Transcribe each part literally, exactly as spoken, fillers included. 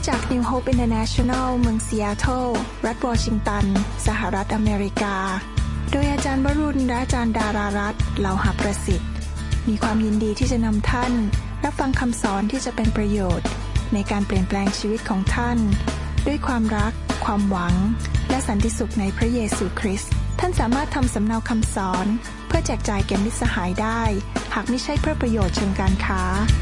จาก New Hope International เมืองซีแอตเทิลรัฐวอชิงตันสหรัฐอเมริกาโดยอาจารย์วรุณและอาจารย์ดารารัตน์เหล่าหประสิทธิ์มีความยินดีที่จะนำท่านรับฟังคำสอนที่จะเป็นประโยชน์ในการเปลี่ยนแปลงชีวิตของท่านด้วยความรักความหวังและสันติสุขในพระเยซูคริสต์ท่านสามารถทำสำเนาคำสอนเพื่อแจกจ่ายแก่มิตรสหายได้หากไม่ใช่เพื่อประโยชน์เชิงการค้า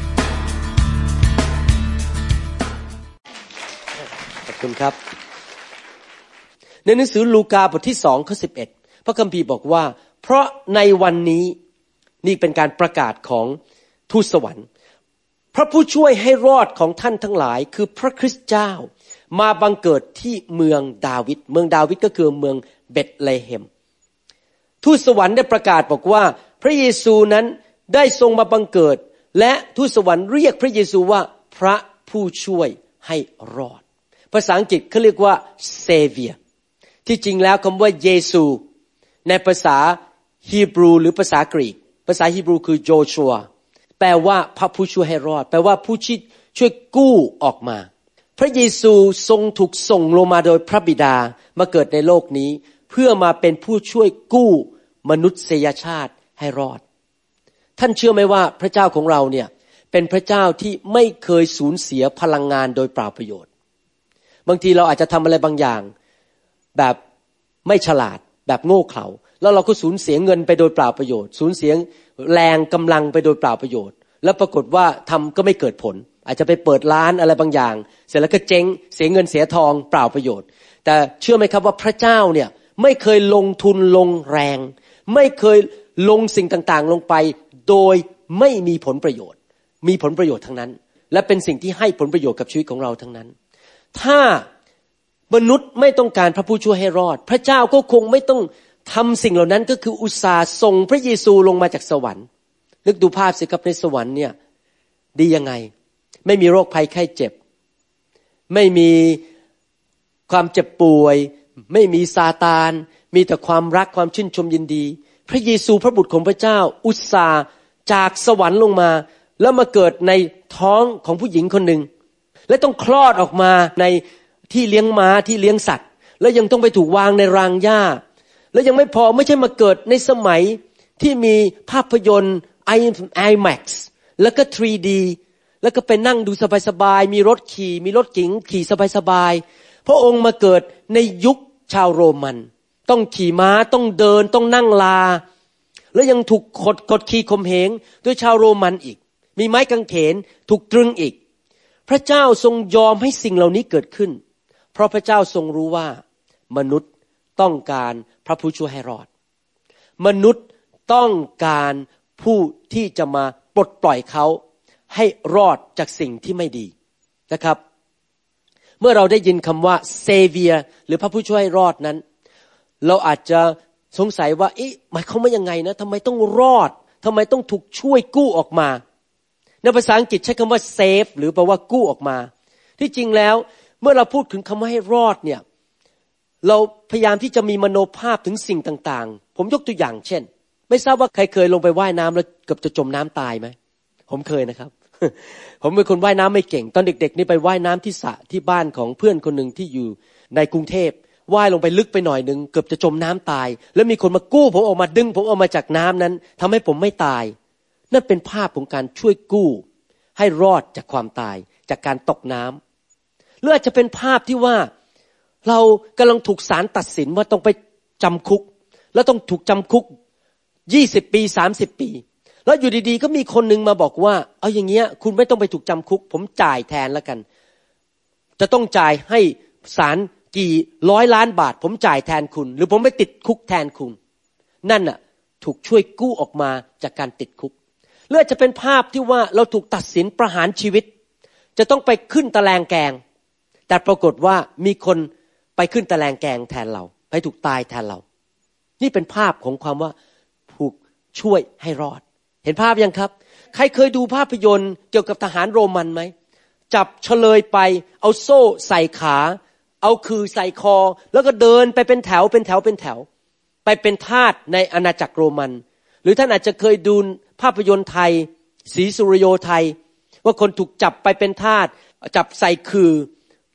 ขอบคุณครับในหนังสือลูกาบทที่สองข้อสิบเอ็ดพระคัมภีร์บอกว่าเพราะในวันนี้นี่เป็นการประกาศของทูตสวรรค์พระผู้ช่วยให้รอดของท่านทั้งหลายคือพระคริสต์เจ้ามาบังเกิดที่เมืองดาวิดเมืองดาวิดก็คือเมืองเบธเลเฮมทูตสวรรค์ได้ประกาศบอกว่าพระเยซูนั้นได้ทรงมาบังเกิดและทูตสวรรค์เรียกพระเยซูว่าพระผู้ช่วยให้รอดภาษาอังกฤษเขาเรียกว่า Savior ที่จริงแล้วคำว่าเยซูในภาษาฮีบรูหรือภาษากรีกภาษาฮีบรูคือโจชัวแปลว่าพระผู้ช่วยให้รอดแปลว่าผู้ที่ช่วยกู้ออกมาพระเยซูทรงถูกส่งลงมาโดยพระบิดามาเกิดในโลกนี้เพื่อมาเป็นผู้ช่วยกู้มนุษยชาติให้รอดท่านเชื่อไหมว่าพระเจ้าของเราเนี่ยเป็นพระเจ้าที่ไม่เคยสูญเสียพลังงานโดยเปล่าประโยชน์บางทีเราอาจจะทำอะไรบางอย่างแบบไม่ฉลาดแบบโง่เขลาแล้วเราก็สูญเสียเงินไปโดยเปล่าประโยชน์สูญเสียแรงกำลังไปโดยเปล่าประโยชน์แล้วปรากฏว่าทำก็ไม่เกิดผลอาจจะไปเปิดร้านอะไรบางอย่างเสร็จแล้วก็เจ๊งเสียเงินเสียทองเปล่าประโยชน์แต่เชื่อไหมครับว่าพระเจ้าเนี่ยไม่เคยลงทุนลงแรงไม่เคยลงสิ่งต่างๆลงไปโดยไม่มีผลประโยชน์มีผลประโยชน์ทั้งนั้นและเป็นสิ่งที่ให้ผลประโยชน์กับชีวิตของเราทั้งนั้นถ้ามนุษย์ไม่ต้องการพระผู้ช่วยให้รอดพระเจ้าก็คงไม่ต้องทำสิ่งเหล่านั้นก็คืออุตส่าห์ส่งพระเยซูลงมาจากสวรรค์นึกดูภาพสิครับในสวรรค์เนี่ยดียังไงไม่มีโรคภัยไข้เจ็บไม่มีความเจ็บป่วยไม่มีซาตานมีแต่ความรักความชื่นชมยินดีพระเยซูพระบุตรของพระเจ้าอุตส่าห์จากสวรรค์ลงมาแล้วมาเกิดในท้องของผู้หญิงคนหนึ่งและต้องคลอดออกมาในที่เลี้ยงม้าที่เลี้ยงสัตว์แล้วยังต้องไปถูกวางในรางหญ้าแล้วยังไม่พอไม่ใช่มาเกิดในสมัยที่มีภาพยนตร์ ไอแม็กซ์ แล้วก็ ทรี ดี แล้วก็ไปนั่งดูสบายๆมีรถขี่มีรถเก๋งขี่สบายๆพระองค์มาเกิดในยุคชาวโรมันต้องขี่ม้าต้องเดินต้องนั่งลาแล้วยังถูกกดกดขี่ข่มเหงด้วยชาวโรมันอีกมีไม้กางเขนถูกตรึงอีกพระเจ้าทรงยอมให้สิ่งเหล่านี้เกิดขึ้นเพราะพระเจ้าทรงรู้ว่ามนุษย์ต้องการพระผู้ช่วยให้รอดมนุษย์ต้องการผู้ที่จะมาปลดปล่อยเขาให้รอดจากสิ่งที่ไม่ดีนะครับเมื่อเราได้ยินคำว่า Savior หรือพระผู้ช่วยให้รอดนั้นเราอาจจะสงสัยว่าเอ๊ะหมายความว่ายังไงนะทำไมต้องรอดทำไมต้องถูกช่วยกู้ออกมาในภาษาอังกฤษใช้คำว่า save หรือแปลว่ากู้ออกมาที่จริงแล้วเมื่อเราพูดถึงคำว่าให้รอดเนี่ยเราพยายามที่จะมีมโนภาพถึงสิ่งต่างๆผมยกตัวอย่างเช่นไม่ทราบว่าใครเคยลงไปว่ายน้ำแล้วเกือบจะจมน้ำตายไหมผมเคยนะครับ ผมเป็นคนว่ายน้ำไม่เก่งตอนเด็กๆนี่ไปว่ายน้ำที่สระที่บ้านของเพื่อนคนหนึ่งที่อยู่ในกรุงเทพว่ายลงไปลึกไปหน่อยนึงเกือบจะจมน้ำตายแล้วมีคนมากู้ผมออกมาดึงผมออกมาจากน้ำนั้นทำให้ผมไม่ตายนั่นเป็นภาพของการช่วยกู้ให้รอดจากความตายจากการตกน้ำหรืออาจจะเป็นภาพที่ว่าเรากำลังถูกศาลตัดสินว่าต้องไปจำคุกแล้วต้องถูกจำคุกยี่สิบปีสามสิบปีแล้วอยู่ดีๆก็มีคนนึงมาบอกว่าเอาอย่างเงี้ยคุณไม่ต้องไปถูกจำคุกผมจ่ายแทนแล้วกันจะต้องจ่ายให้ศาลกี่ร้อยล้านบาทผมจ่ายแทนคุณหรือผมไปติดคุกแทนคุณนั่นน่ะถูกช่วยกู้ออกมาจากการติดคุกหรืออาจจะเป็นภาพที่ว่าเราถูกตัดสินประหารชีวิตจะต้องไปขึ้นตะแลงแกงแต่ปรากฏว่ามีคนไปขึ้นตะแลงแกงแทนเราไปถูกตายแทนเรานี่เป็นภาพของความว่าถูกช่วยให้รอดเห็นภาพยังครับใครเคยดูภาพยนตร์เกี่ยวกับทหารโรมันไหมจับเฉลยไปเอาโซ่ใส่ขาเอาคือใส่คอแล้วก็เดินไปเป็นแถวเป็นแถวเป็นแถวไปเป็นทาสในอาณาจักรโรมันหรือท่านอาจจะเคยดูภาพยนตร์ไทยศรีสุริโยไทยว่าคนถูกจับไปเป็นทาสจับใส่คือ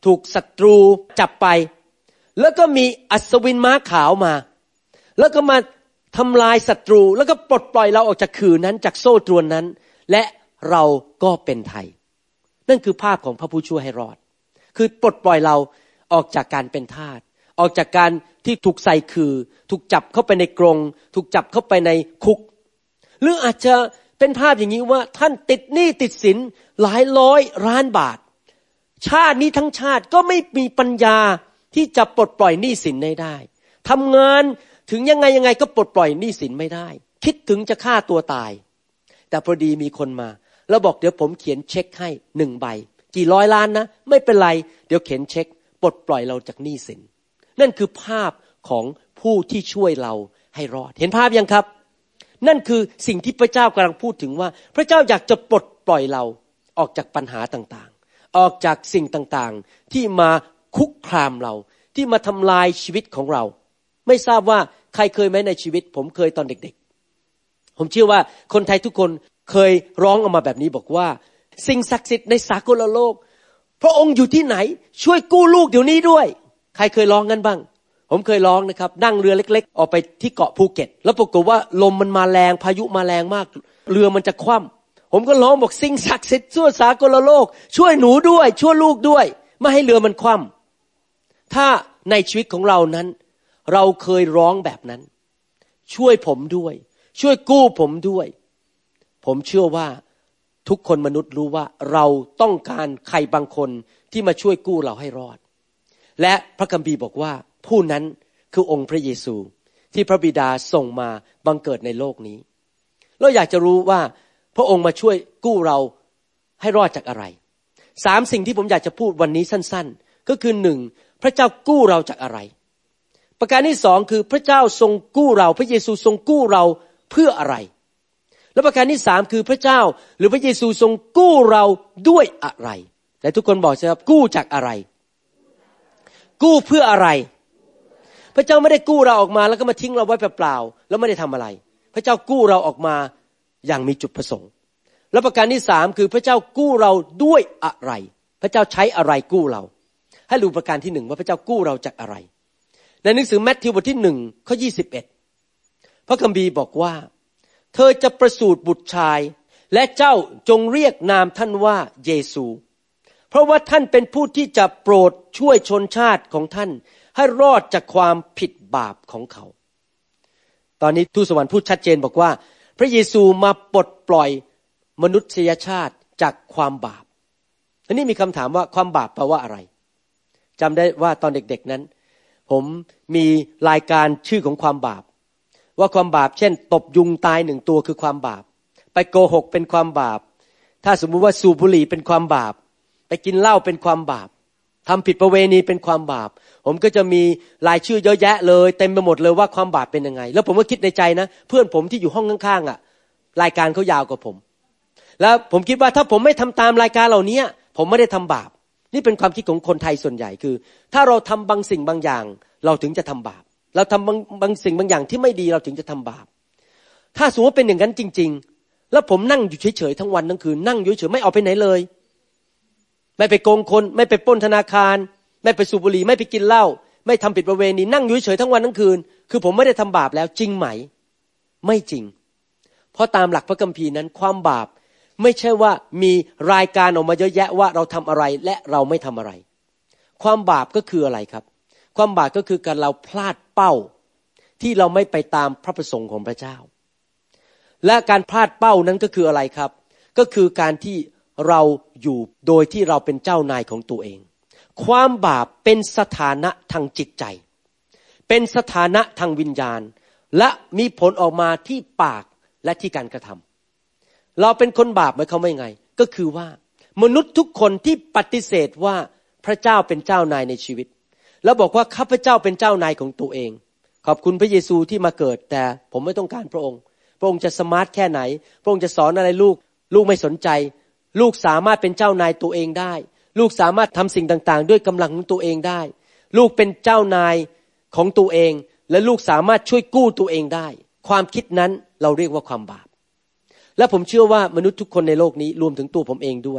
ถูกศัตรูจับไปแล้วก็มีอัศวินม้าขาวมาแล้วก็มาทำลายศัตรูแล้วก็ปลดปล่อยเราออกจากขื่อนั้นจากโซ่ตรวนนั้นและเราก็เป็นไทยนั่นคือภาพของพระผู้ช่วยให้รอดคือปลดปล่อยเราออกจากการเป็นทาสออกจากการที่ถูกใส่คือถูกจับเข้าไปในกรงถูกจับเข้าไปในคุกหรืออาจจะเป็นภาพอย่างนี้ว่าท่านติดหนี้ติดสินหลายร้อยล้านบาทชาตินี้ทั้งชาติก็ไม่มีปัญญาที่จะปลดปล่อยหนี้สินได้ทำงานถึงยังไงยังไงก็ปลดปล่อยหนี้สินไม่ได้คิดถึงจะฆ่าตัวตายแต่พอดีมีคนมาแล้วบอกเดี๋ยวผมเขียนเช็คให้หนึ่งใบกี่ร้อยล้านนะไม่เป็นไรเดี๋ยวเขียนเช็คปลดปล่อยเราจากหนี้สินนั่นคือภาพของผู้ที่ช่วยเราให้รอดเห็นภาพยังครับนั่นคือสิ่งที่พระเจ้ากำลังพูดถึงว่าพระเจ้าอยากจะปลดปล่อยเราออกจากปัญหาต่างๆออกจากสิ่งต่างๆที่มาคุกคามเราที่มาทำลายชีวิตของเราไม่ทราบว่าใครเคยไหมในชีวิตผมเคยตอนเด็กๆผมเชื่อว่าคนไทยทุกคนเคยร้องออกมาแบบนี้บอกว่าสิ่งศักดิ์สิทธิ์ในสากลโลกพระองค์อยู่ที่ไหนช่วยกู้ลูกเดี๋ยวนี้ด้วยใครเคยร้องกันบ้างผมเคยร้องนะครับนั่งเรือเล็กๆออกไปที่เกาะภูเก็ตแล้วปรากฏว่าลมมันมาแรงพายุมาแรงมากเรือมันจะคว่ำผมก็ร้องบอกสิ่งศักดิ์สิทธิ์ทั่วสากลโลกช่วยหนูด้วยช่วยลูกด้วยไม่ให้เรือมันคว่ำถ้าในชีวิตของเรานั้นเราเคยร้องแบบนั้นช่วยผมด้วยช่วยกู้ผมด้วยผมเชื่อว่าทุกคนมนุษย์รู้ว่าเราต้องการใครบางคนที่มาช่วยกู้เราให้รอดและพระคัมภีร์บอกว่าผู้นั้นคือองค์พระเยซูที่พระบิดาส่งมาบังเกิดในโลกนี้เราอยากจะรู้ว่าพระองค์มาช่วยกู้เราให้รอดจากอะไรสามสิ่งที่ผมอยากจะพูดวันนี้สั้นๆก็คือหนึ่งพระเจ้ากู้เราจากอะไรประการที่สองคือพระเจ้าทรงกู้เราพระเยซูทรงกู้เราเพื่ออะไรและประการที่สามคือพระเจ้าหรือพระเยซูทรงกู้เราด้วยอะไรและทุกคนบอกใช่ไหมครับกู้จากอะไรกู้เพื่ออะไรพระเจ้าไม่ได้กู้เราออกมาแล้วก็มาทิ้งเราไว้เปล่าๆแล้วไม่ได้ทำอะไรพระเจ้ากู้เราออกมาอย่างมีจุดประสงค์และประการที่สามคือพระเจ้ากู้เราด้วยอะไรพระเจ้าใช้อะไรกู้เราให้ดูประการที่หนึ่งว่าพระเจ้ากู้เราจากอะไรในหนังสือแมทธิวบทที่หนึ่งข้อยี่สิบเอ็ดพระคัมภีร์บอกว่าเธอจะประสูติบุตรชายและเจ้าจงเรียกนามท่านว่าเยซูเพราะว่าท่านเป็นผู้ที่จะโปรดช่วยชนชาติของท่านให้รอดจากความผิดบาปของเขาตอนนี้ทูตสวรรค์พูดชัดเจนบอกว่าพระเยซูมาปลดปล่อยมนุษยชาติจากความบาปทีนี้มีคำถามว่าความบาปแปลว่าอะไรจำได้ว่าตอนเด็กๆนั้นผมมีรายการชื่อของความบาปว่าความบาปเช่นตบยุงตายหนึ่งตัวคือความบาปไปโกหกเป็นความบาปถ้าสมมุติว่าสูบบุหรี่เป็นความบาปไปกินเหล้าเป็นความบาปทำผิดประเวณีเป็นความบาปผมก็จะมีรายชื่อเยอะแยะเลยเต็มไปหมดเลยว่าความบาปเป็นยังไงแล้วผมก็คิดในใจนะเพื่อนผมที่อยู่ห้องข้างๆอ่ะรายการเขายาวกว่าผมแล้วผมคิดว่าถ้าผมไม่ทำตามรายการเหล่านี้ผมไม่ได้ทำบาปนี่เป็นความคิดของคนไทยส่วนใหญ่คือถ้าเราทำบางสิ่งบางอย่างเราถึงจะทำบาปเราทำบางบางสิ่งบางอย่างที่ไม่ดีเราถึงจะทำบาปถ้าสมมติว่าเป็นอย่างนั้นจริงๆแล้วผมนั่งอยู่เฉยๆทั้งวันทั้งคืนนั่งอยู่เฉยๆไม่ออกไปไหนเลยไม่ไปโกงคนไม่ไปปล้นธนาคารไม่ไปสูบบุหรี่ไม่ไปกินเหล้าไม่ทำผิดประเวณีนั่งอยู่เฉยๆทั้งวันทั้งคืนคือผมไม่ได้ทำบาปแล้วจริงไหมไม่จริงเพราะตามหลักพระคัมภีร์นั้นความบาปไม่ใช่ว่ามีรายการออกมาเยอะแยะว่าเราทำอะไรและเราไม่ทำอะไรความบาปก็คืออะไรครับความบาปก็คือการเราพลาดเป้าที่เราไม่ไปตามพระประสงค์ของพระเจ้าและการพลาดเป้านั้นก็คืออะไรครับก็คือการที่เราอยู่โดยที่เราเป็นเจ้านายของตัวเองความบาปเป็นสถานะทางจิตใจเป็นสถานะทางวิญญาณและมีผลออกมาที่ปากและที่การกระทำเราเป็นคนบาปหมายความว่าไงก็คือว่ามนุษย์ทุกคนที่ปฏิเสธว่าพระเจ้าเป็นเจ้านายในชีวิตแล้วบอกว่าข้าพเจ้าเป็นเจ้านายของตัวเองขอบคุณพระเยซูที่มาเกิดแต่ผมไม่ต้องการพระองค์พระองค์จะสมาร์ทแค่ไหนพระองค์จะสอนอะไรลูกลูกไม่สนใจลูกสามารถเป็นเจ้านายตัวเองได้ลูกสามารถทำสิ่งต่างๆด้วยกำลังของตัวเองได้ลูกเป็นเจ้านายของตัวเองและลูกสามารถช่วยกู้ตัวเองได้ความคิดนั้นเราเรียกว่าความบาปและผมเชื่อว่ามนุษย์ทุกคนในโลกนี้รวมถึงตัวผมเองด้วย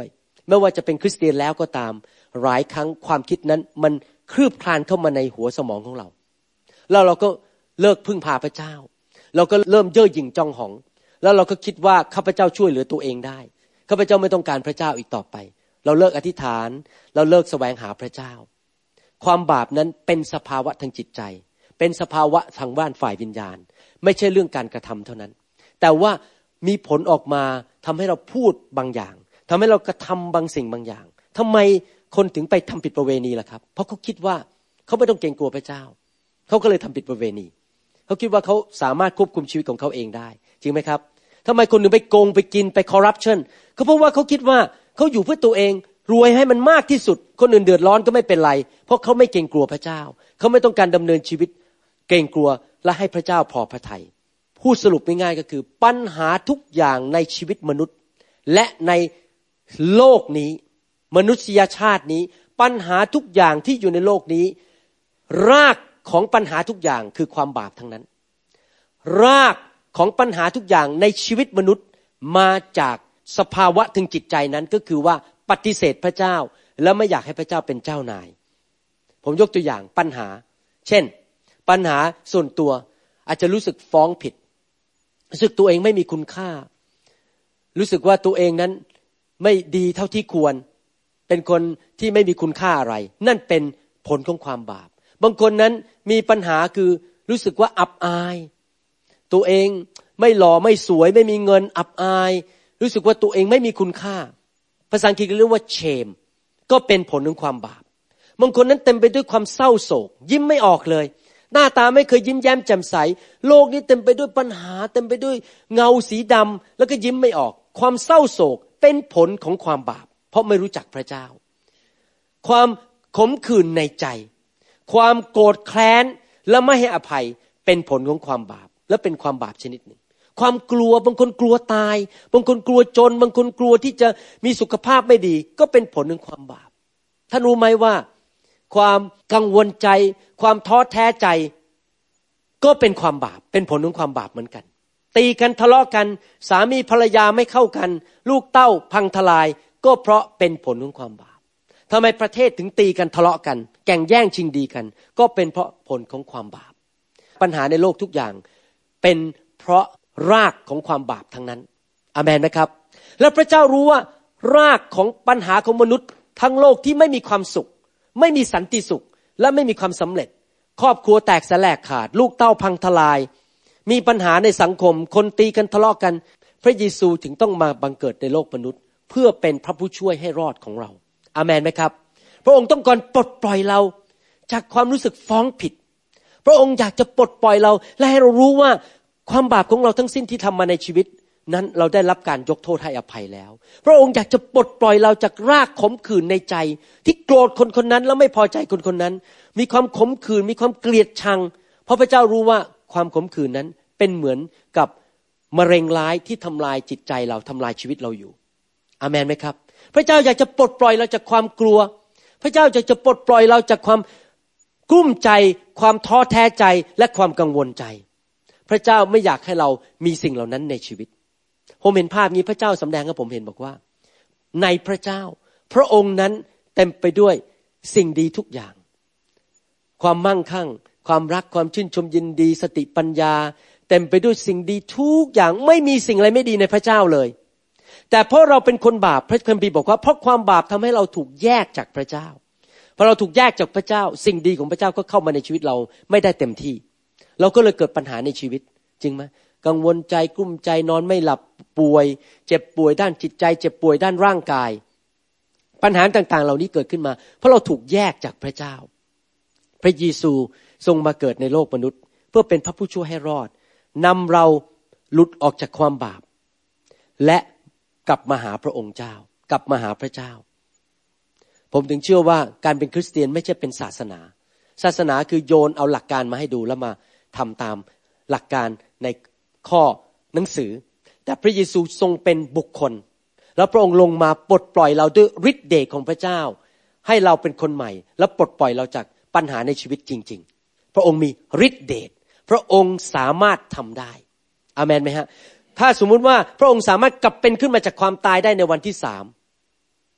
ไม่ว่าจะเป็นคริสเตียนแล้วก็ตามหลายครั้งความคิดนั้นมันคลืบคลานเข้ามาในหัวสมองของเราแล้วเราก็เลิกพึ่งพาพระเจ้าเราก็เริ่มเย่อหยิ่งจองหองแล้วเราก็คิดว่าข้าพเจ้าช่วยเหลือตัวเองได้ข้าพเจ้าไม่ต้องการพระเจ้าอีกต่อไปเราเลิกอธิษฐานเราเลิกแสวงหาพระเจ้าความบาปนั้นเป็นสภาวะทางจิตใจเป็นสภาวะทางบ้านฝ่ายวิญญาณไม่ใช่เรื่องการกระทำเท่านั้นแต่ว่ามีผลออกมาทำให้เราพูดบางอย่างทำให้เรากระทำบางสิ่งบางอย่างทำไมคนถึงไปทำผิดประเวณีล่ะครับเพราะเขาคิดว่าเขาไม่ต้องเกรงกลัวพระเจ้าเขาก็เลยทำผิดประเวณีเขาคิดว่าเขาสามารถควบคุมชีวิตของเขาเองได้จริงไหมครับทำไมคนถึงไปโกงไปกินไปคอร์รัปชันก็เพราะว่าเขาคิดว่าเขาอยู่เพื่อตัวเองรวยให้มันมากที่สุดคนอื่นเดือดร้อนก็ไม่เป็นไรเพราะเขาไม่เกรงกลัวพระเจ้าเขาไม่ต้องการดำเนินชีวิตเกรงกลัวและให้พระเจ้าพอพระทัยพูดสรุปง่ายๆก็คือปัญหาทุกอย่างในชีวิตมนุษย์และในโลกนี้มนุษยชาตินี้ปัญหาทุกอย่างที่อยู่ในโลกนี้รากของปัญหาทุกอย่างคือความบาปทั้งนั้นรากของปัญหาทุกอย่างในชีวิตมนุษย์มาจากสภาวะทางจิตใจนั้นก็คือว่าปฏิเสธพระเจ้าและไม่อยากให้พระเจ้าเป็นเจ้านายผมยกตัวอย่างปัญหาเช่นปัญหาส่วนตัวอาจจะรู้สึกฟ้องผิดรู้สึกตัวเองไม่มีคุณค่ารู้สึกว่าตัวเองนั้นไม่ดีเท่าที่ควรเป็นคนที่ไม่มีคุณค่าอะไรนั่นเป็นผลของความบาปบางคนนั้นมีปัญหาคือรู้สึกว่าอับอายตัวเองไม่หล่อไม่สวยไม่มีเงินอับอายรู้สึกว่าตัวเองไม่มีคุณค่าภาษาอังกฤษเรียกว่า shame ก็เป็นผลของความบาปบางคนนั้นเต็มไปด้วยความเศร้าโศกยิ้มไม่ออกเลยหน้าตาไม่เคยยิ้มแย้มแจ่มใสโลกนี้เต็มไปด้วยปัญหาเต็มไปด้วยเงาสีดำแล้วก็ยิ้มไม่ออกความเศร้าโศกเป็นผลของความบาปเพราะไม่รู้จักพระเจ้าความขมขื่นในใจความโกรธแค้นและไม่ให้อภัยเป็นผลของความบาปและเป็นความบาปชนิดหนึ่งความกลัวบางคนกลัวตายบางคนกลัวจนบางคนกลัวที่จะมีสุขภาพไม่ดีก็เป็นผลของความบาปท่านรู้ไหมว่าความกังวลใจความท้อแท้ใจก็เป็นความบาปเป็นผลของความบาปเหมือนกันตีกันทะเลาะกันสามีภรรยาไม่เข้ากันลูกเต้าพังทลายก็เพราะเป็นผลของความบาปทำไมประเทศถึงตีกันทะเลาะกันแข่งแย่งชิงดีกันก็เป็นเพราะผลของความบาปปัญหาในโลกทุกอย่างเป็นเพราะรากของความบาปทั้งนั้นอาเมนไหมครับแล้วพระเจ้ารู้ว่ารากของปัญหาของมนุษย์ทั้งโลกที่ไม่มีความสุขไม่มีสันติสุขและไม่มีความสำเร็จครอบครัวแตกแสลกขาดลูกเต้าพังทลายมีปัญหาในสังคมคนตีกันทะเลาะกันพระเยซูถึงต้องมาบังเกิดในโลกมนุษย์เพื่อเป็นพระผู้ช่วยให้รอดของเราอาเมนไหมครับพระองค์ต้องการปลดปล่อยเราจากความรู้สึกฟ้องผิดพระองค์อยากจะปลดปล่อยเราและให้เรารู้ว่าความบาปของเราทั้งสิ้นที่ทำมาในชีวิตนั้นเราได้รับการยกโทษให้อภัยแล้วพระองค์อยากจะปลดปล่อยเราจากรากขมขื่นในใจที่โกรธคนคนนั้นแล้วไม่พอใจคนคนนั้นมีความขมขื่นมีความเกลียดชังเพราะพระเจ้ารู้ว่าความขมขื่นนั้นเป็นเหมือนกับมะเร็งร้ายที่ทำลายจิตใจเราทำลายชีวิตเราอยู่อาเมนไหมครับพระเจ้าอยากจะปลดปล่อยเราจากความกลัวพระเจ้าอยากจะปลดปล่อยเราจากความกลุ้มใจความท้อแท้ใจและความกังวลใจพระเจ้าไม่อยากให้เรามีสิ่งเหล่านั้นในชีวิตผมเห็นภาพนี้พระเจ้าสำแดงให้ผมเห็นบอกว่าในพระเจ้าพระองค์นั้นเต็มไปด้วยสิ่งดีทุกอย่างความมั่งคั่งความรักความชื่นชมยินดีสติปัญญาเต็มไปด้วยสิ่งดีทุกอย่างไม่มีสิ่งอะไรไม่ดีในพระเจ้าเลยแต่เพราะเราเป็นคนบาปพระคัมภีร์บอกว่าเพราะความบาปทำให้เราถูกแยกจากพระเจ้าพอเราถูกแยกจากพระเจ้าสิ่งดีของพระเจ้าก็เข้ามาในชีวิตเราไม่ได้เต็มที่เราก็เลยเกิดปัญหาในชีวิตจริงไหมกังวลใจกลุ้มใจนอนไม่หลับป่วยเจ็บป่วยด้านจิตใจเจ็บป่วยด้านร่างกายปัญหาต่างๆเหล่านี้เกิดขึ้นมาเพราะเราถูกแยกจากพระเจ้าพระเยซูทรงมาเกิดในโลกมนุษย์เพื่อเป็นพระผู้ช่วยให้รอดนำเราหลุดออกจากความบาปและกลับมาหาพระองค์เจ้ากลับมาหาพระเจ้าผมถึงเชื่อว่าการเป็นคริสเตียนไม่ใช่เป็นศาสนาศาสนาคือโยนเอาหลักการมาให้ดูแล้วมาทำตามหลักการในข้อหนังสือแต่พระเยซูทรงเป็นบุคคลแล้วพระองค์ลงมาปลดปล่อยเราด้วยฤทธิ์เดชของพระเจ้าให้เราเป็นคนใหม่และปลดปล่อยเราจากปัญหาในชีวิตจริงๆพระองค์มีฤทธิ์เดชพระองค์สามารถทำได้อาเมนไหมฮะถ้าสมมุติว่าพระองค์สามารถกลับเป็นขึ้นมาจากความตายได้ในวันที่สาม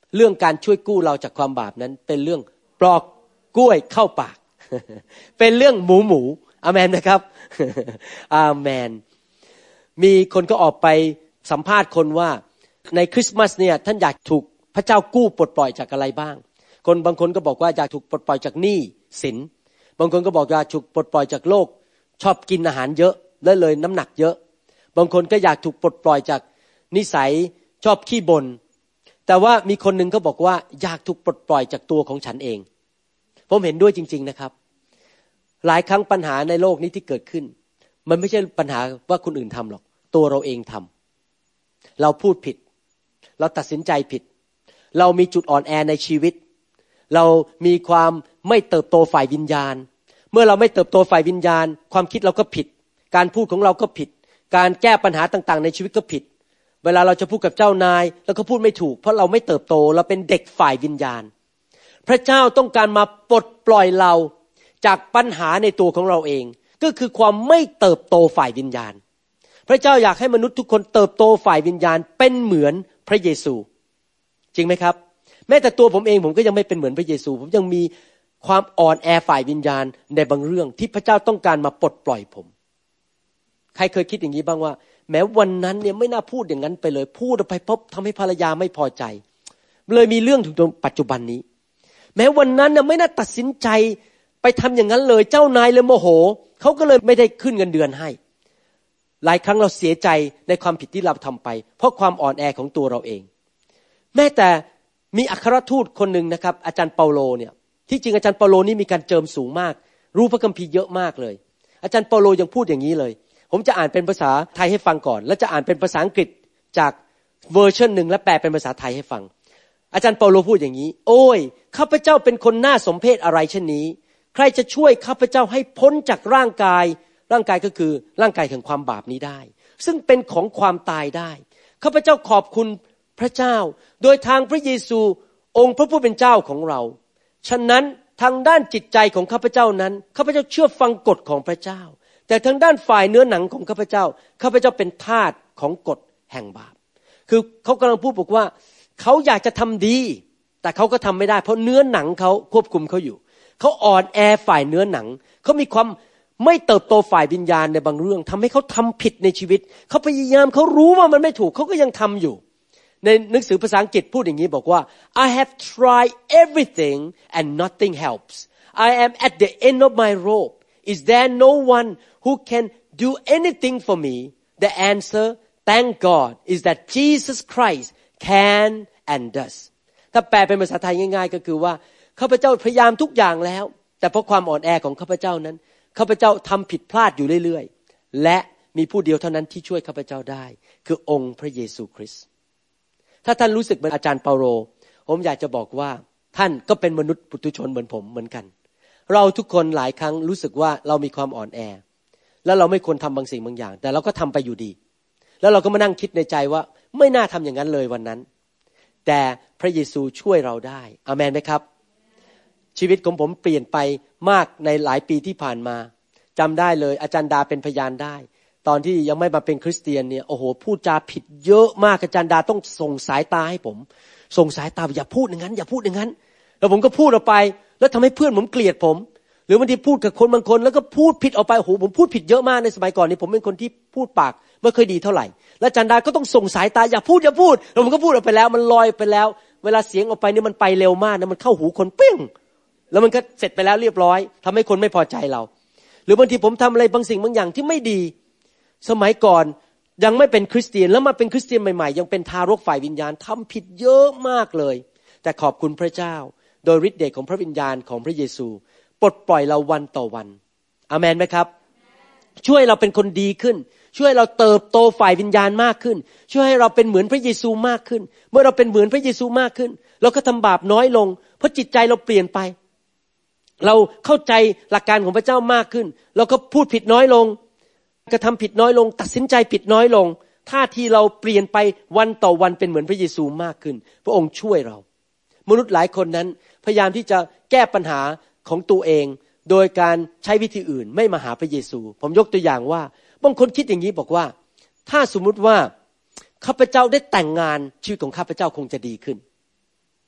เรื่องการช่วยกู้เราจากความบาปนั้นเป็นเรื่องปลอกกล้วยเข้าปาก เป็นเรื่องหมูหมูอาเมนนะครับ อาเมนมีคนก็ออกไปสัมภาษณ์คนว่าในคริสต์มาสเนี่ยท่านอยากถูกพระเจ้ากู้ปลดปล่อยจากอะไรบ้างคนบางคนก็บอกว่าอยากถูกปลดปล่อยจากหนี้สินบางคนก็บอกอยากถูกปลดปล่อยจากโรคชอบกินอาหารเยอะแล้วเลยน้ำหนักเยอะบางคนก็อยากถูกปลดปล่อยจากนิสัยชอบขี้บ่นแต่ว่ามีคนหนึ่งก็บอกว่าอยากถูกปลดปล่อยจากตัวของฉันเองผมเห็นด้วยจริงๆนะครับหลายครั้งปัญหาในโลกนี้ที่เกิดขึ้นมันไม่ใช่ปัญหาว่าคนอื่นทำหรอกตัวเราเองทำเราพูดผิดเราตัดสินใจผิดเรามีจุดอ่อนแอในชีวิตเรามีความไม่เติบโตฝ่ายวิญญาณเมื่อเราไม่เติบโตฝ่ายวิญญาณความคิดเราก็ผิดการพูดของเราก็ผิดการแก้ปัญหาต่างๆในชีวิตก็ผิดเวลาเราจะพูดกับเจ้านายเราก็พูดไม่ถูกเพราะเราไม่เติบโตเราเป็นเด็กฝ่ายวิญญาณพระเจ้าต้องการมาปลดปล่อยเราจากปัญหาในตัวของเราเองก็คือความไม่เติบโตฝ่ายวิญญาณพระเจ้าอยากให้มนุษย์ทุกคนเติบโตฝ่ายวิญญาณเป็นเหมือนพระเยซูจริงไหมครับแม้แต่ตัวผมเองผมก็ยังไม่เป็นเหมือนพระเยซูผมยังมีความอ่อนแอฝ่ายวิญญาณในบางเรื่องที่พระเจ้าต้องการมาปลดปล่อยผมใครเคยคิดอย่างนี้บ้างว่าแม้วันนั้นเนี่ยไม่น่าพูดอย่างนั้นไปเลยพูดไปพบทำให้ภรรยาไม่พอใจเลยมีเรื่องถึงตรงปัจจุบันนี้แม้วันนั้นเนี่ยไม่น่าตัดสินใจไปทำอย่างนั้นเลยเจ้านายเลยโมโหเขาก็เลยไม่ได้ขึ้นเงินเดือนให้หลายครั้งเราเสียใจในความผิดที่เราทำไปเพราะความอ่อนแอของตัวเราเองแม้แต่มีอัครทูตคนหนึ่งนะครับอาจารย์เปาโลเนี่ยที่จริงอาจารย์เปาโลนี่มีการเจิมสูงมากรู้พระคัมภีร์เยอะมากเลยอาจารย์เปาโลยังพูดอย่างนี้เลยผมจะอ่านเป็นภาษาไทยให้ฟังก่อนแล้วจะอ่านเป็นภาษาอังกฤษจากเวอร์ชันหนึ่งและแปลเป็นภาษาไทยให้ฟังอาจารย์เปาโลพูดอย่างนี้โอ้ยข้าพเจ้าเป็นคนน่าสมเพชอะไรเช่นนี้ใครจะช่วยข้าพเจ้าให้พ้นจากร่างกายร่างกายก็คือร่างกายแห่งความบาปนี้ได้ซึ่งเป็นของความตายได้ข้าพเจ้าขอบคุณพระเจ้าโดยทางพระเยซูองค์พระผู้เป็นเจ้าของเราฉะนั้นทางด้านจิตใจของข้าพเจ้านั้นข้าพเจ้าเชื่อฟังกฎของพระเจ้าแต่ทางด้านฝ่ายเนื้อหนังของข้าพเจ้าข้าพเจ้าเป็นทาสของกฎแห่งบาปคือเขากำลังพูดบอกว่าเขาอยากจะทำดีแต่เขาก็ทำไม่ได้เพราะเนื้อหนังเขาควบคุมเขาอยู่เขาอ่อนแอฝ่ายเนื้อหนังเขามีความไม่เติบโตฝ่ายวิญญาณในบางเรื่องทำให้เขาทำผิดในชีวิตเขาพยายามเขารู้ว่ามันไม่ถูกเขาก็ยังทำอยู่ในหนังสือภาษาอังกฤษพูดอย่างนี้บอกว่า I have tried everything and nothing helps I am at the end of my rope is there no one who can do anything for me the answer thank God is that Jesus Christ can and does ถ้าแปลเป็นภาษาไทยง่ายๆก็คือว่าข้าพเจ้าพยายามทุกอย่างแล้วแต่เพราะความอ่อนแอของข้าพเจ้านั้นข้าพเจ้าทำผิดพลาดอยู่เรื่อยๆและมีผู้เดียวเท่านั้นที่ช่วยข้าพเจ้าได้คือองค์พระเยซูคริสต์ถ้าท่านรู้สึกเหมือนอาจารย์เปาโลผมอยากจะบอกว่าท่านก็เป็นมนุษย์ปุถุชนเหมือนผมเหมือนกันเราทุกคนหลายครั้งรู้สึกว่าเรามีความอ่อนแอแล้วเราไม่ควรทำบางสิ่งบางอย่างแต่เราก็ทำไปอยู่ดีแล้วเราก็มานั่งคิดในใจว่าไม่น่าทำอย่างนั้นเลยวันนั้นแต่พระเยซูช่วยเราได้อาเมนไหมครับชีวิตของผมเปลี่ยนไปมากในหลายปีที่ผ่านมาจำได้เลยอาจารย์ดาเป็นพยานได้ตอนที่ยังไม่มาเป็นคริสเตียนเนี่ยโอ้โหพูดจาผิดเยอะมากอาจารย์ดาต้องส่งสายตาให้ผมส่งสายตาอย่าพูดอย่างนั้นอย่าพูดอย่างนั้นแล้วผมก็พูดออกไปแล้วทำให้เพื่อนผมเกลียดผมหรือบางทีพูดกับคนบางคนแล้วก็พูดผิดออกไปโอ้โหผมพูดผิดเยอะมากในสมัยก่อนนี้ผมเป็นคนที่พูดปากไม่ค่อยดีเท่าไหร่แล้วอาจารย์ดาก็ต้องส่งสายตาอย่าพูดอย่าพูดแล้วผมก็พูดออกไปแล้วมันลอยไปแล้วเวลาเสียงออกไปนี่มันไปเร็วมากนะมันเข้าหูคนเปี้ยงแล้วมันก็เสร็จไปแล้วเรียบร้อยทำให้คนไม่พอใจเราหรือบางทีผมทำอะไรบางสิ่งบางอย่างที่ไม่ดีสมัยก่อนยังไม่เป็นคริสเตียนแล้วมาเป็นคริสเตียนใหม่ๆยังเป็นทารกฝ่ายวิญญาณทำผิดเยอะมากเลยแต่ขอบคุณพระเจ้าโดยฤทธิ์เดชของพระวิญญาณของพระเยซูปลดปล่อยเราวันต่อวันอาเมนไหมครับช่วยเราเป็นคนดีขึ้นช่วยเราเติบโตฝ่ายวิญญาณมากขึ้นช่วยให้เราเป็นเหมือนพระเยซูมากขึ้นเมื่อเราเป็นเหมือนพระเยซูมากขึ้นเราก็ทำบาปน้อยลงเพราะจิตใจเราเปลี่ยนไปเราเข้าใจหลักการของพระเจ้ามากขึ้นเราก็พูดผิดน้อยลงกระทำผิดน้อยลงตัดสินใจผิดน้อยลงท่าทีเราเปลี่ยนไปวันต่อวันเป็นเหมือนพระเยซูมากขึ้นพระองค์ช่วยเรามนุษย์หลายคนนั้นพยายามที่จะแก้ปัญหาของตัวเองโดยการใช้วิธีอื่นไม่มาหาพระเยซูผมยกตัวอย่างว่าบางคนคิดอย่างนี้บอกว่าถ้าสมมุติว่าข้าพเจ้าได้แต่งงานชีวิตของข้าพเจ้าคงจะดีขึ้น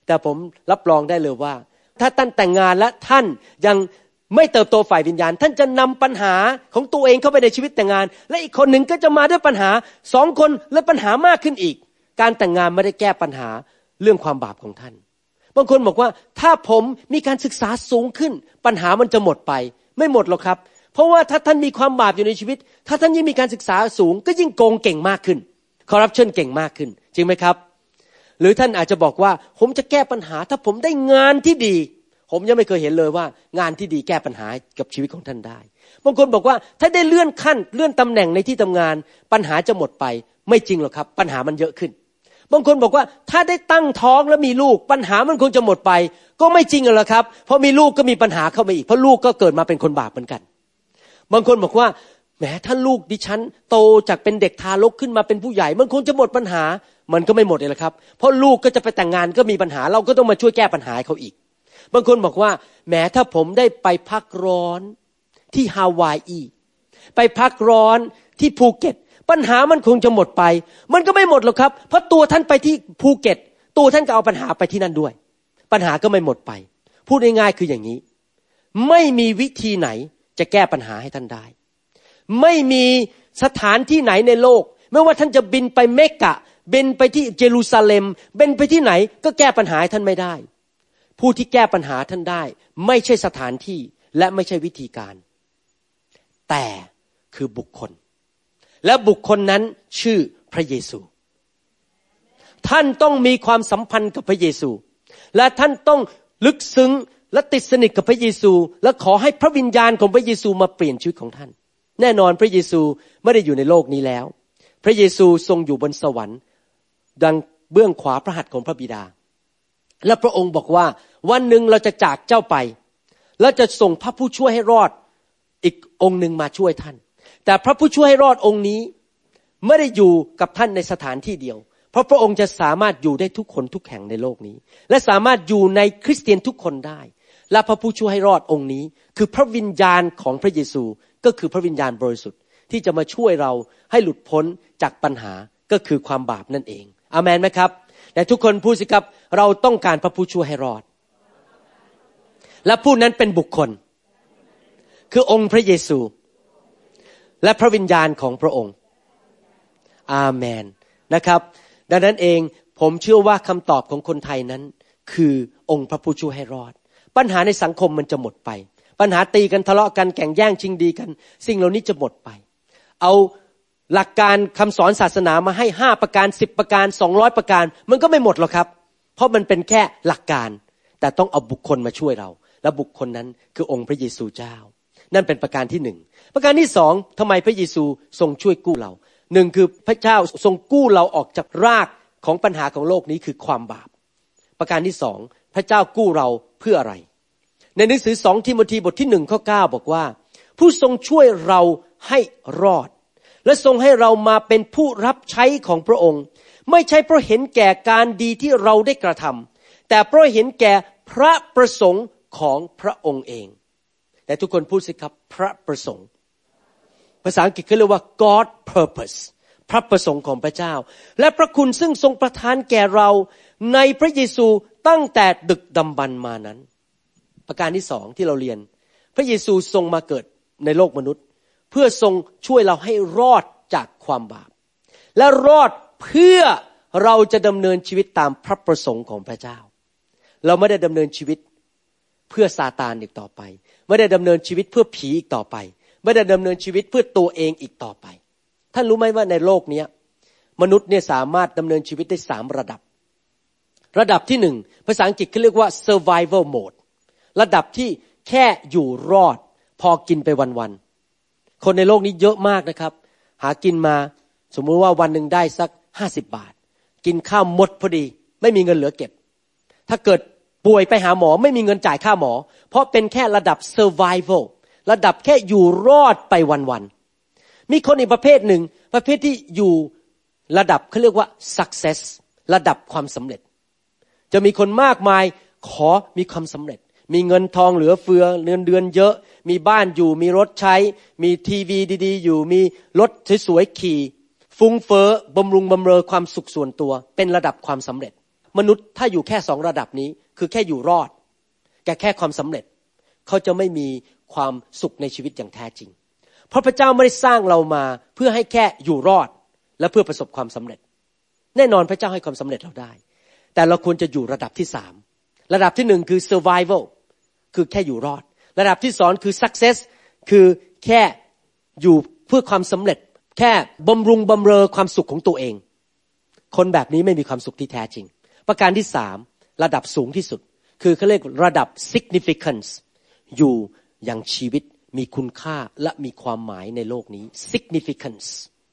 แต่ผมรับรองได้เลยว่าถ้าท่านแต่งงานและท่านยังไม่เติบโตฝ่ายวิญญาณท่านจะนำปัญหาของตัวเองเข้าไปในชีวิตแต่งงานและอีกคนหนึ่งก็จะมาด้วยปัญหาสองคนและปัญหามากขึ้นอีกการแต่งงานไม่ได้แก้ปัญหาเรื่องความบาปของท่านบางคนบอกว่าถ้าผมมีการศึกษาสูงขึ้นปัญหามันจะหมดไปไม่หมดหรอกครับเพราะว่าถ้าท่านมีความบาปอยู่ในชีวิตถ้าท่านยิ่งมีการศึกษาสูงก็ยิ่งโกงเก่งมากขึ้นคอร์รัปชันเก่งมากขึ้นจริงไหมครับหรือท่านอาจจะบอกว่าผมจะแก้ปัญหาถ้าผมได้งานที่ดีผมยังไม่เคยเห็นเลยว่างานที่ดีแก้ปัญหากับชีวิตของท่านได้บางคนบอกว่าถ้าได้เลื่อนขั้นเลื่อนตำแหน่งในที่ทำงานปัญหาจะหมดไปไม่จริงหรอกครับปัญหามันเยอะขึ้นบางคนบอกว่าถ้าได้ตั้งท้องแล้วมีลูกปัญหามันคงจะหมดไปก็ไม่จริงหรอกครับเพราะมีลูกก็มีปัญหาเข้ามาอีกเพราะลูกก็เกิดมาเป็นคนบาปเหมือนกันบางคนบอกว่าแหมถ้าลูกดิฉันโตจากเป็นเด็กทารกขึ้นมาเป็นผู้ใหญ่มันคงจะหมดปัญหามันก็ไม่หมดเลยละครับเพราะลูกก็จะไปแต่งงานก็มีปัญหาเราก็ต้องมาช่วยแก้ปัญหาให้เขาอีกบางคนบอกว่าแหมถ้าผมได้ไปพักร้อนที่ฮาวายอีไปพักร้อนที่ภูเก็ตปัญหามันคงจะหมดไปมันก็ไม่หมดหรอกครับเพราะตัวท่านไปที่ภูเก็ตตัวท่านก็เอาปัญหาไปที่นั่นด้วยปัญหาก็ไม่หมดไปพูดง่ายๆคืออย่างนี้ไม่มีวิธีไหนจะแก้ปัญหาให้ท่านได้ไม่มีสถานที่ไหนในโลกไม่ว่าท่านจะบินไปเมกะบินไปที่เยรูซาเล็มบินไปที่ไหนก็แก้ปัญหาให้ท่านไม่ได้ผู้ที่แก้ปัญหาท่านได้ไม่ใช่สถานที่และไม่ใช่วิธีการแต่คือบุคคลและบุคคลนั้นชื่อพระเยซูท่านต้องมีความสัมพันธ์กับพระเยซูและท่านต้องลึกซึ้งและติดสนิทกับพระเยซูและขอให้พระวิญญาณของพระเยซูมาเปลี่ยนชีวิตของท่านแน่นอนพระเยซูไม่ได้อยู่ในโลกนี้แล้วพระเยซูทรงอยู่บนสวรรค์ดังเบื้องขวาพระหัตถ์ของพระบิดาและพระองค์บอกว่าวันหนึ่งเราจะจากเจ้าไปและจะส่งพระผู้ช่วยให้รอดอีกองค์หนึ่งมาช่วยท่านแต่พระผู้ช่วยให้รอดองค์นี้ไม่ได้อยู่กับท่านในสถานที่เดียวเพราะพระองค์จะสามารถอยู่ได้ทุกคนทุกแห่งในโลกนี้และสามารถอยู่ในคริสเตียนทุกคนได้และพระผู้ช่วยให้รอดองค์นี้คือพระวิญญาณของพระเยซูก็คือพระวิญญาณบริสุทธิ์ที่จะมาช่วยเราให้หลุดพ้นจากปัญหาก็คือความบาปนั่นเองอาเมนไหมครับและทุกคนพูดสิครับเราต้องการพระผู้ช่วยให้รอดและผู้นั้นเป็นบุคคลคือองค์พระเยซูและพระวิญญาณของพระองค์อาเมนนะครับดังนั้นเองผมเชื่อว่าคำตอบของคนไทยนั้นคือองค์พระผู้ช่วยให้รอดปัญหาในสังคมมันจะหมดไปปัญหาตีกันทะเลาะกันแข่งแย่งชิงดีกันสิ่งเหล่านี้จะหมดไปเอาหลักการคำสอนศาสนามาให้ห้าประการสิบประการสองร้อยประการมันก็ไม่หมดหรอกครับเพราะมันเป็นแค่หลักการแต่ต้องเอาบุคคลมาช่วยเราและบุคคลนั้นคือองค์พระเยซูเจ้านั่นเป็นประการที่หนึ่งประการที่สองทำไมพระเยซูทรงช่วยกู้เราหนึ่งคือพระเจ้าทรงกู้เราออกจากรากของปัญหาของโลกนี้คือความบาปประการที่สองพระเจ้ากู้เราเพื่ออะไรในหนังสือสองทิโมธีบทที่หนึ่งข้อเก้าบอกว่าผู้ทรงช่วยเราให้รอดและทรงให้เรามาเป็นผู้รับใช้ของพระองค์ไม่ใช่เพราะเห็นแก่การดีที่เราได้กระทำแต่เพราะเห็นแก่พระประสงค์ของพระองค์เองแต่ทุกคนพูดสิครับพระประสงค์ภาษาอังกฤษเขาเรียกว่า God purpose พระประสงค์ของพระเจ้าและพระคุณซึ่งทรงประทานแก่เราในพระเยซูตั้งแต่ดึกดำบรรพ์มานั้นประการที่สองที่เราเรียนพระเยซูทรงมาเกิดในโลกมนุษย์เพื่อทรงช่วยเราให้รอดจากความบาปและรอดเพื่อเราจะดำเนินชีวิตตามพระประสงค์ของพระเจ้าเราไม่ได้ดำเนินชีวิตเพื่อซาตานอีกต่อไปไม่ได้ดำเนินชีวิตเพื่อผีอีกต่อไปไม่ได้ดำเนินชีวิตเพื่อตัวเองอีกต่อไปท่านรู้ไหมว่าในโลกนี้มนุษย์เนี่ยสามารถดำเนินชีวิตได้สามระดับระดับที่หนึ่งภาษาอังกฤษเขาเรียกว่า survival mode ระดับที่แค่อยู่รอดพอกินไปวันๆคนในโลกนี้เยอะมากนะครับหากินมาสมมุติว่าวันหนึ่งได้สักห้าสิบบาทกินข้าวหมดพอดีไม่มีเงินเหลือเก็บถ้าเกิดป่วยไปหาหมอไม่มีเงินจ่ายค่าหมอเพราะเป็นแค่ระดับ survival ระดับแค่อยู่รอดไปวันๆมีคนอีกประเภทหนึ่งประเภทที่อยู่ระดับเขาเรียกว่า success ระดับความสำเร็จจะมีคนมากมายขอมีความสำเร็จมีเงินทองเหลือเฟือเงินเดือนเยอะมีบ้านอยู่มีรถใช้มีทีวีดีๆอยู่มีรถสวยๆขี่ฟุ้งเฟ้อบำรุงบำเรอความสุขส่วนตัวเป็นระดับความสำเร็จมนุษย์ถ้าอยู่แค่สองระดับนี้คือแค่อยู่รอดแค่แค่ความสำเร็จเขาจะไม่มีความสุขในชีวิตอย่างแท้จริงเพราะพระเจ้าไม่ได้สร้างเรามาเพื่อให้แค่อยู่รอดและเพื่อประสบความสำเร็จแน่นอนพระเจ้าให้ความสำเร็จเราได้แต่เราควรจะอยู่ระดับที่สามระดับที่หนึ่งคือ survival คือแค่อยู่รอดระดับที่สองคือ success คือแค่อยู่เพื่อความสำเร็จแค่บำรุงบำเรอความสุขของตัวเองคนแบบนี้ไม่มีความสุขที่แท้จริงประการที่สามระดับสูงที่สุดคือเขาเรียกระดับ significance อยู่อย่างชีวิตมีคุณค่าและมีความหมายในโลกนี้ significance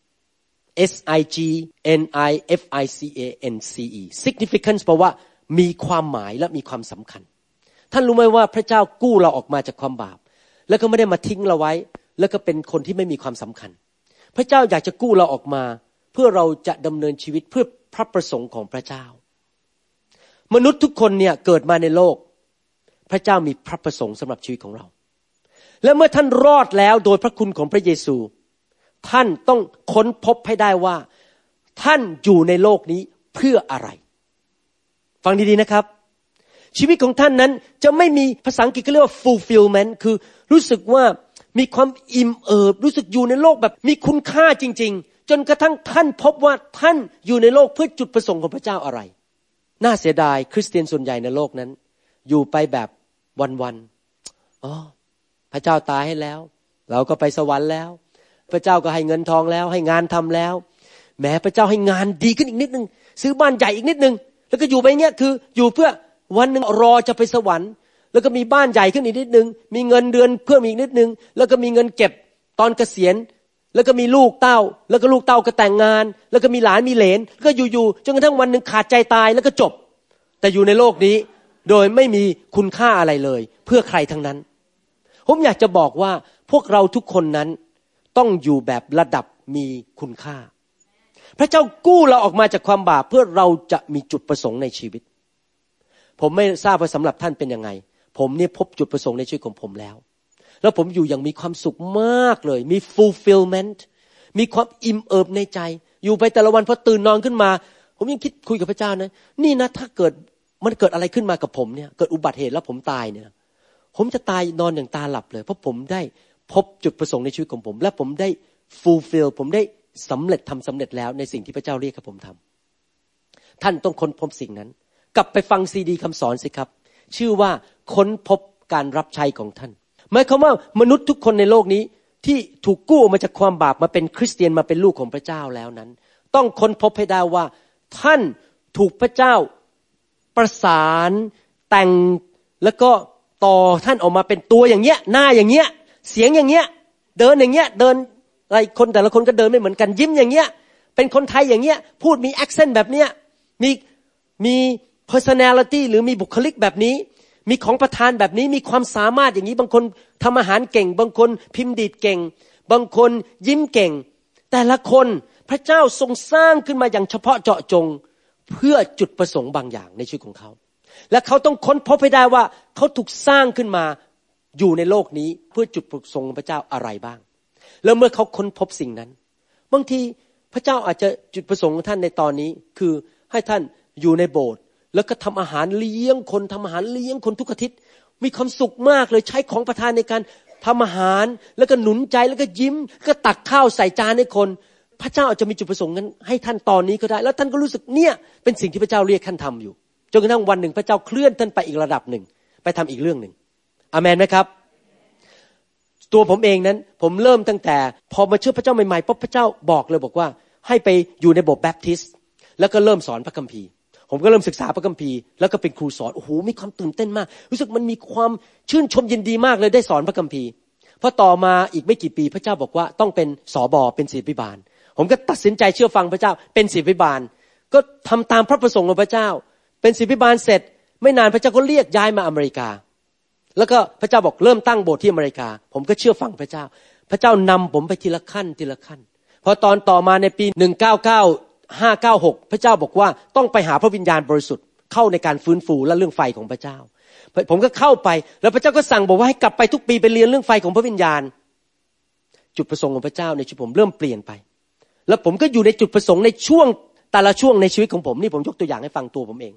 S I G N I F I C A N C E significance แปลว่ามีความหมายและมีความสำคัญท่านรู้ไหมว่าพระเจ้ากู้เราออกมาจากความบาปแล้วก็ไม่ได้มาทิ้งเราไว้แล้วก็เป็นคนที่ไม่มีความสำคัญพระเจ้าอยากจะกู้เราออกมาเพื่อเราจะดำเนินชีวิตเพื่อพระประสงค์ของพระเจ้ามนุษย์ทุกคนเนี่ยเกิดมาในโลกพระเจ้ามีพระประสงค์สำหรับชีวิตของเราและเมื่อท่านรอดแล้วโดยพระคุณของพระเยซูท่านต้องค้นพบให้ได้ว่าท่านอยู่ในโลกนี้เพื่ออะไรฟังดีๆนะครับชีวิตของท่านนั้นจะไม่มีภาษาอังกฤษเขาเรียกว่า fulfillment คือรู้สึกว่ามีความอิ่มเอิบรู้สึกอยู่ในโลกแบบมีคุณค่าจริงๆจนกระทั่งท่านพบว่าท่านอยู่ในโลกเพื่อจุดประสงค์ของพระเจ้าอะไรน่าเสียดายคริสเตียนส่วนใหญ่ในโลกนั้นอยู่ไปแบบวันๆอ๋อพระเจ้าตายให้แล้วเราก็ไปสวรรค์แล้วพระเจ้าก็ให้เงินทองแล้วให้งานทำแล้วแม้พระเจ้าให้งานดีขึ้นอีกนิดนึงซื้อบ้านใหญ่อีกนิดนึงแล้วก็อยู่ไปเงี้ยคืออยู่เพื่อวันนึงรอจะไปสวรรค์แล้วก็มีบ้านใหญ่ขึ้นอีกนิดนึงมีเงินเดือนเพิ่มอีกนิดนึงแล้วก็มีเงินเก็บตอนเกษียณแล้วก็มีลูกเต้าแล้วก็ลูกเต้าก็แต่งงานแล้วก็มีหลานมีเหลนแล้วก็อยู่ๆจนกระทั่งวันนึงขาดใจตายแล้วก็จบแต่อยู่ในโลกนี้โดยไม่มีคุณค่าอะไรเลยเพื่อใครทั้งนั้นผมอยากจะบอกว่าพวกเราทุกคนนั้นต้องอยู่แบบระดับมีคุณค่าพระเจ้ากู้เราออกมาจากความบาปเพื่อเราจะมีจุดประสงค์ในชีวิตผมไม่ทราบว่าสำหรับท่านเป็นยังไงผมเนี่ยพบจุดประสงค์ในชีวิตของผมแล้วแล้วผมอยู่อย่างมีความสุขมากเลยมี fulfillment มีความอิ่มเอิบในใจอยู่ไปแต่ละวันพอตื่นนอนขึ้นมาผมยังคิดคุยกับพระเจ้านะนี่นะถ้าเกิดมันเกิดอะไรขึ้นมากับผมเนี่ยเกิดอุบัติเหตุแล้วผมตายเนี่ยผมจะตายนอนอย่างตาหลับเลยเพราะผมได้พบจุดประสงค์ในชีวิตของผมและผมได้ fulfill ผมได้สำเร็จทำสำเร็จแล้วในสิ่งที่พระเจ้าเรียกให้ผมทำท่านต้องค้นพบสิ่งนั้นกลับไปฟังซีดีคำสอนสิครับชื่อว่าค้นพบการรับใช้ของท่านหมายความว่ามนุษย์ทุกคนในโลกนี้ที่ถูกกู้ออกมาจากความบาปมาเป็นคริสเตียนมาเป็นลูกของพระเจ้าแล้วนั้นต้องค้นพบให้ได้ว่าท่านถูกพระเจ้าประสานแต่งแล้วก็ต่อท่านออกมาเป็นตัวอย่างเงี้ยหน้าอย่างเงี้ยเสียงอย่างเงี้ยเดินอย่างเงี้ยเดินอะไรคนแต่ละคนก็เดินไม่เหมือนกันยิ้มอย่างเงี้ยเป็นคนไทยอย่างเงี้ยพูดมี accent แบบเนี้ยมีมี personality หรือมีบุคลิกแบบนี้มีของประทานแบบนี้มีความสามารถอย่างนี้บางคนทำอาหารเก่งบางคนพิมพ์ดีดเก่งบางคนยิ้มเก่งแต่ละคนพระเจ้าทรงสร้างขึ้นมาอย่างเฉพาะเจาะจงเพื่อจุดประสงค์บางอย่างในชีวิตของเขาและเขาต้องค้นพบให้ได้ว่าเขาถูกสร้างขึ้นมาอยู่ในโลกนี้เพื่อจุดประสงค์ของพระเจ้าอะไรบ้างแล้วเมื่อเขาค้นพบสิ่งนั้นบางทีพระเจ้าอาจจะจุดประสงค์ของท่านในตอนนี้คือให้ท่านอยู่ในโบสถ์แล้วก็ทำอาหารเลี้ยงคนทำอาหารเลี้ยงคนทุกอาทิตย์มีความสุขมากเลยใช้ของประทานในการทำอาหารแล้วก็หนุนใจแล้วก็ยิ้มก็ตักข้าวใส่จานให้คนพระเจ้าอาจจะมีจุดประสงค์นั้นให้ท่านตอนนี้ก็ได้แล้วท่านก็รู้สึกเนี่ยเป็นสิ่งที่พระเจ้าเรียกท่านทำอยู่จนกระทั่งวันหนึ่งพระเจ้าเคลื่อนท่านไปอีกระดับหนึ่งไปทำอีกเรื่องหนึ่งอาเมนไหมครับตัวผมเองนั้นผมเริ่มตั้งแต่พอมาเชื่อพระเจ้าใหม่ๆปุ๊บพระเจ้าบอกเลยบอกว่าให้ไปอยู่ในโบสถ์แบปทิสต์แล้วก็เริ่มสอนพระคัมภีร์ผมก็เริ่มศึกษาพระคัมภีร์แล้วก็เป็นครูสอนโอ้โหมีความตื่นเต้นมากรู้สึกมันมีความชื่นชมยินดีมากเลยได้สอนพระคัมภีร์พอต่อมาอีกไม่กี่ปีพระเจ้าบอกว่าต้องเป็นสบเป็นศิษย์พิบาลผมก็ตัดสินใจเชื่อฟังพระเจ้าเป็นศิษย์พิบาลก็ทำตามพระประสงค์ของพระเจ้าเป็นศิษย์พิบาลเสร็จไม่นานพระเจ้าก็เรียกย้ายมาอเมริกาแล้วก็พระเจ้าบอกเริ่มตั้งโบสถ์ที่อเมริกาผมก็เชื่อฟังพระเจ้าพระเจ้านำผมไปทีละขั้นทีละขั้นพอตอนต่อมาในปีหนึ่งเก้าเก้า ห้าเก้าหกพระเจ้าบอกว่าต้องไปหาพระวิญญาณบริสุทธิ์เข้าในการฟื้นฟูและเรื่องไฟของพระเจ้าผมก็เข้าไปแล้วพระเจ้าก็สั่งบอกว่าให้กลับไปทุกปีไปเรียนเรื่องไฟของพระวิญญาณจุดประสงค์ของพระเจ้าในชีวิตผมเริ่มเปลี่ยนไปแล้วผมก็อยู่ในจุดประสงค์ในช่วงแต่ละช่วงในชีวิตของผมนี่ผมยกตัวอย่างให้ฟังตัวผมเอง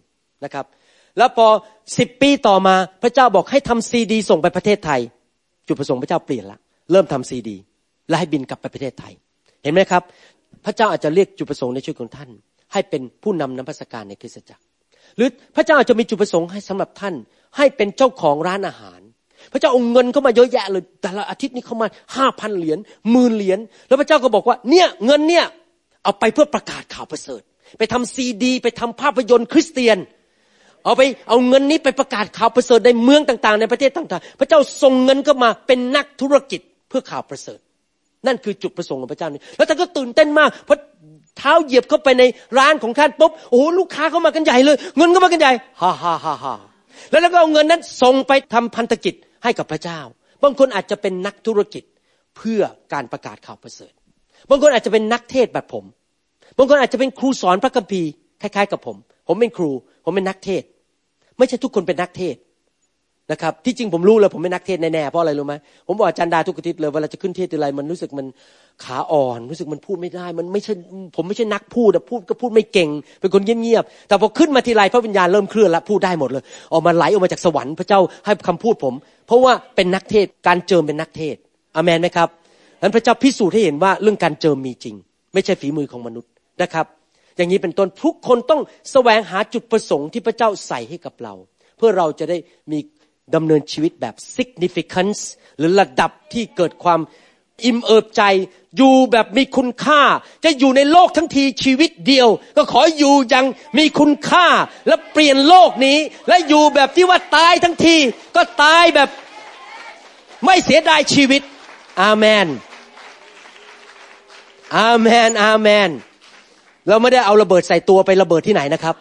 นะครับแล้วพอสิบปีต่อมาพระเจ้าบอกให้ทำซีดีส่งไปประเทศไทยจุดประสงค์พระเจ้าเปลี่ยนละเริ่มทำซีดีและให้บินกลับไปประเทศไทยเห็นไหมครับพระเจ้าอาจจะเรียกจุดประสงค์ในชีวิตของท่านให้เป็นผู้นำนมัสการในคริสตจักรหรือพระเจ้าอาจจะมีจุดประสงค์ให้สำหรับท่านให้เป็นเจ้าของร้านอาหารพระเจ้าเอาเงินเข้ามาเยอะแยะเลยแต่ละอาทิตย์นี้เข้ามา ห้าพัน เหรียญหมื่นเหรียญแล้วพระเจ้าก็บอกว่าเนี่ยเงินเนี่ยเอาไปเพื่อประกาศข่าวประเสริฐไปทำซีดีไปทำภาพยนตร์คริสเตียนเอาไปเอาเงินนี้ไปประกาศข่าวประเสริฐในเมืองต่างๆในประเทศต่างๆพระเจ้าส่งเงินเข้ามาเป็นนักธุรกิจเพื่อข่าวประเสริฐนั่นคือจุดประสงค์ของพระเจ้านี่แล้วท่านก็ตื่นเต้นมากเพราะเท้าเหยียบเข้าไปในร้านของท่านปุ๊บโอ้โหลูกค้าเข้ามากันใหญ่เลยเงินเข้ามากันใหญ่ฮ่าฮ่าฮ่าฮ่าแล้วแล้วก็เอาเงินนั้นส่งไปทำพันธกิจให้กับพระเจ้าบางคนอาจจะเป็นนักธุรกิจเพื่อการประกาศข่าวประเสริฐบางคนอาจจะเป็นนักเทศแบบผมบางคนอาจจะเป็นครูสอนพระคัมภีร์คล้ายๆกับผมผมเป็นครูผมเป็นนักเทศไม่ใช่ทุกคนเป็นนักเทศนะครับที่จริงผมรู้เลยผมเป็นนักเทศแน่ๆเพราะอะไรรู้ไหมผมบอกอาจารย์ดาทุกอาทิตย์เลยเวลาจะขึ้นเทศอะไรมันรู้สึกมันขาอ่อนรู้สึกมันพูดไม่ได้มันไม่ใช่ผมไม่ใช่นักพูดแต่พูดก็พูดไม่เก่งเป็นคนเงียบๆแต่พอขึ้นมาทีไรพระวิญญาณเริ่มเคลื่อนแล้วพูดได้หมดเลยออกมาไหลออกมาจากสวรรค์พระเจ้าให้คำพูดผมเพราะว่าเป็นนักเทศการเจิมเป็นนักเทศอาเมนไหมครับนั้นพระเจ้าพิสูจน์ให้เห็นว่าเรื่องการเจิมมีจริงไม่ใช่ฝีมือของมนุษย์นะครับอย่างนี้เป็นต้นทุกคนต้องแสวงหาจุดประสงค์ที่พระเจ้าใส่ให้กับเราเพื่อเราจะได้มีดำเนินชีวิตแบบ significance หรือระดับที่เกิดความอิ่มเอิบใจอยู่แบบมีคุณค่าจะอยู่ในโลกทั้งทีชีวิตเดียวก็ขออยู่อย่างมีคุณค่าและเปลี่ยนโลกนี้และอยู่แบบที่ว่าตายทั้งทีก็ตายแบบไม่เสียดายชีวิตอาเมนอาเมนอาเมนเราไม่ได้เอาระเบิดใส่ตัวไประเบิดที่ไหนนะครับ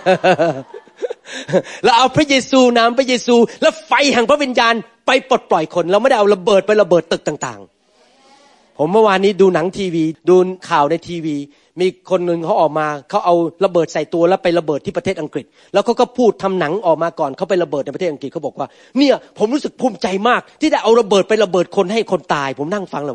เราเอาพระเยซูนามพระเยซูและไฟแห่งพระวิญญาณไปปลดปล่อยคนเราไม่ได้เอาระเบิดไประเบิดตึกต่างๆผมเมื่อวานนี้ดูหนังทีวีดูข่าวในทีวีมีคนนึงเขาออกมาเขาเอาระเบิดใส่ตัวแล้วไประเบิดที่ประเทศอังกฤษแล้วเขาก็พูดทำหนังออกมาก่อนเขาไประเบิดในประเทศอังกฤษเขาบอกว่าเนี่ยผมรู้สึกภูมิใจมากที่ได้เอาระเบิดไประเบิดคนให้คนตายผมนั่งฟังแล้ว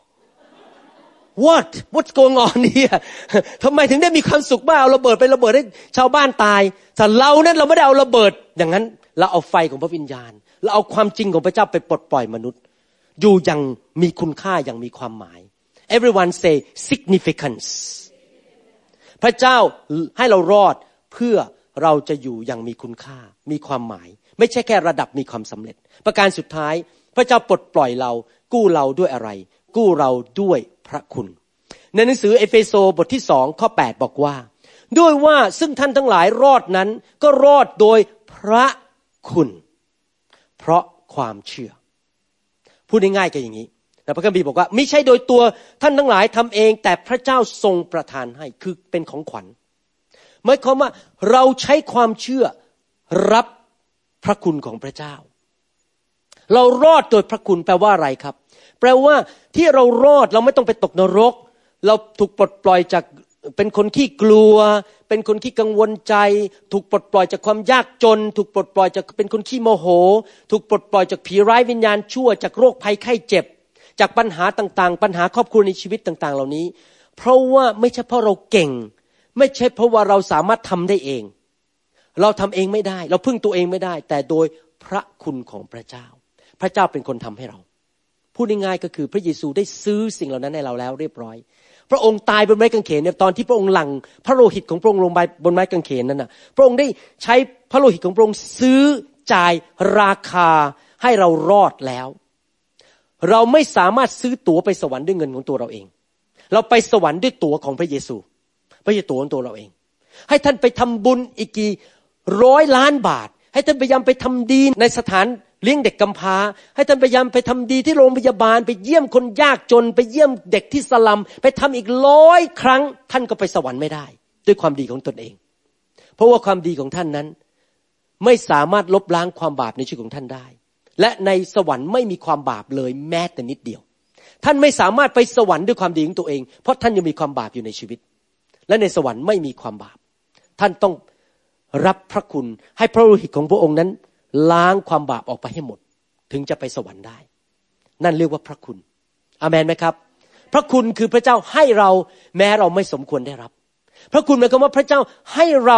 What What's going on เนี่ยทำไมถึงได้มีความสุขมากเอาระเบิดไประเบิดให้ชาวบ้านตายแต่เรานั้นเราไม่ได้เอาระเบิดอย่างนั้นเราเอาไฟของพระวิญญาณเราเอาความจริงของพระเจ้าไปปลดปล่อยมนุษย์อยู่อย่างมีคุณค่าอย่างมีความหมาย Everyone say significance พระเจ้าให้เรารอดเพื่อเราจะอยู่อย่างมีคุณค่ามีความหมายไม่ใช่แค่ระดับมีความสำเร็จประการสุดท้ายพระเจ้าปลดปล่อยเรากู้เราด้วยอะไรกู้เราด้วยพระคุณในหนังสือเอเฟโซบทที่สองข้อแปดบอกว่าด้วยว่าซึ่งท่านทั้งหลายรอดนั้นก็รอดโดยพระคุณเพราะความเชื่อพูดง่ายๆก็อย่างนี้แต่พระคัมภีร์บอกว่าไม่ใช่โดยตัวท่านทั้งหลายทำเองแต่พระเจ้าทรงประทานให้คือเป็นของขวัญหมายความว่าเราใช้ความเชื่อรับพระคุณของพระเจ้าเรารอดโดยพระคุณแปลว่าอะไรครับแปลว่าที่เรารอดเราไม่ต้องไปตกนรกเราถูกปลดปล่อยจากเป็นคนขี้กลัวเป็นคนขี้กังวลใจถูกปลดปล่อยจากความยากจนถูกปลดปล่อยจากเป็นคนขี้โมโหถูกปลดปล่อยจากผีร้ายวิญญาณชั่วจากโรคภัยไข้เจ็บจากปัญหาต่างๆปัญหาครอบครัวในชีวิตต่างๆเหล่านี้เพราะว่าไม่ใช่เพราะเราเก่งไม่ใช่เพราะว่าเราสามารถทำได้เองเราทำเองไม่ได้เราพึ่งตัวเองไม่ได้แต่โดยพระคุณของพระเจ้าพระเจ้าเป็นคนทำให้เราพูดง่ายๆก็คือพระเยซูได้ซื้อสิ่งเหล่านั้นให้เราแล้วเรียบร้อยพระองค์ตายบนไม้กางเขนเนี่ยตอนที่พระองค์หลั่งพระโลหิตของพระองค์ลงไปบนไม้กางเขนนั้นน่ะพระองค์ได้ใช้พระโลหิตของพระองค์ซื้อจ่ายราคาให้เรารอดแล้วเราไม่สามารถซื้อตั๋วไปสวรรค์ด้วยเงินของตัวเราเองเราไปสวรรค์ด้วยตั๋วของพระเยซูไม่ใช่ตั๋วของตัวเราเองให้ท่านไปทำบุญอีกกี่ร้อยล้านบาทให้ท่านพยายามไปทำดีในสถานเลี้ยงเด็กกำพร้าให้ท่านพยายามไปทำดีที่โรงพยาบาลไปเยี่ยมคนยากจนไปเยี่ยมเด็กที่สลัมไปทำอีกร้อยครั้งท่านก็ไปสวรรค์ไม่ได้ด้วยความดีของตนเองเพราะว่าความดีของท่านนั้นไม่สามารถลบล้างความบาปในชีวิตของท่านได้และในสวรรค์ไม่มีความบาปเลยแม้แต่นิดเดียวท่านไม่สามารถไปสวรรค์ด้วยความดีของตัวเองเพราะท่านยังมีความบาปอยู่ในชีวิตและในสวรรค์ไม่มีความบาปท่านต้องรับพระคุณให้พระโลหิตของพระองค์นั้นล้างความบาปออกไปให้หมดถึงจะไปสวรรค์ได้นั่นเรียกว่าพระคุณอาเมนไหมครับพระคุณคือพระเจ้าให้เราแม้เราไม่สมควรได้รับพระคุณหมายความว่าพระเจ้าให้เรา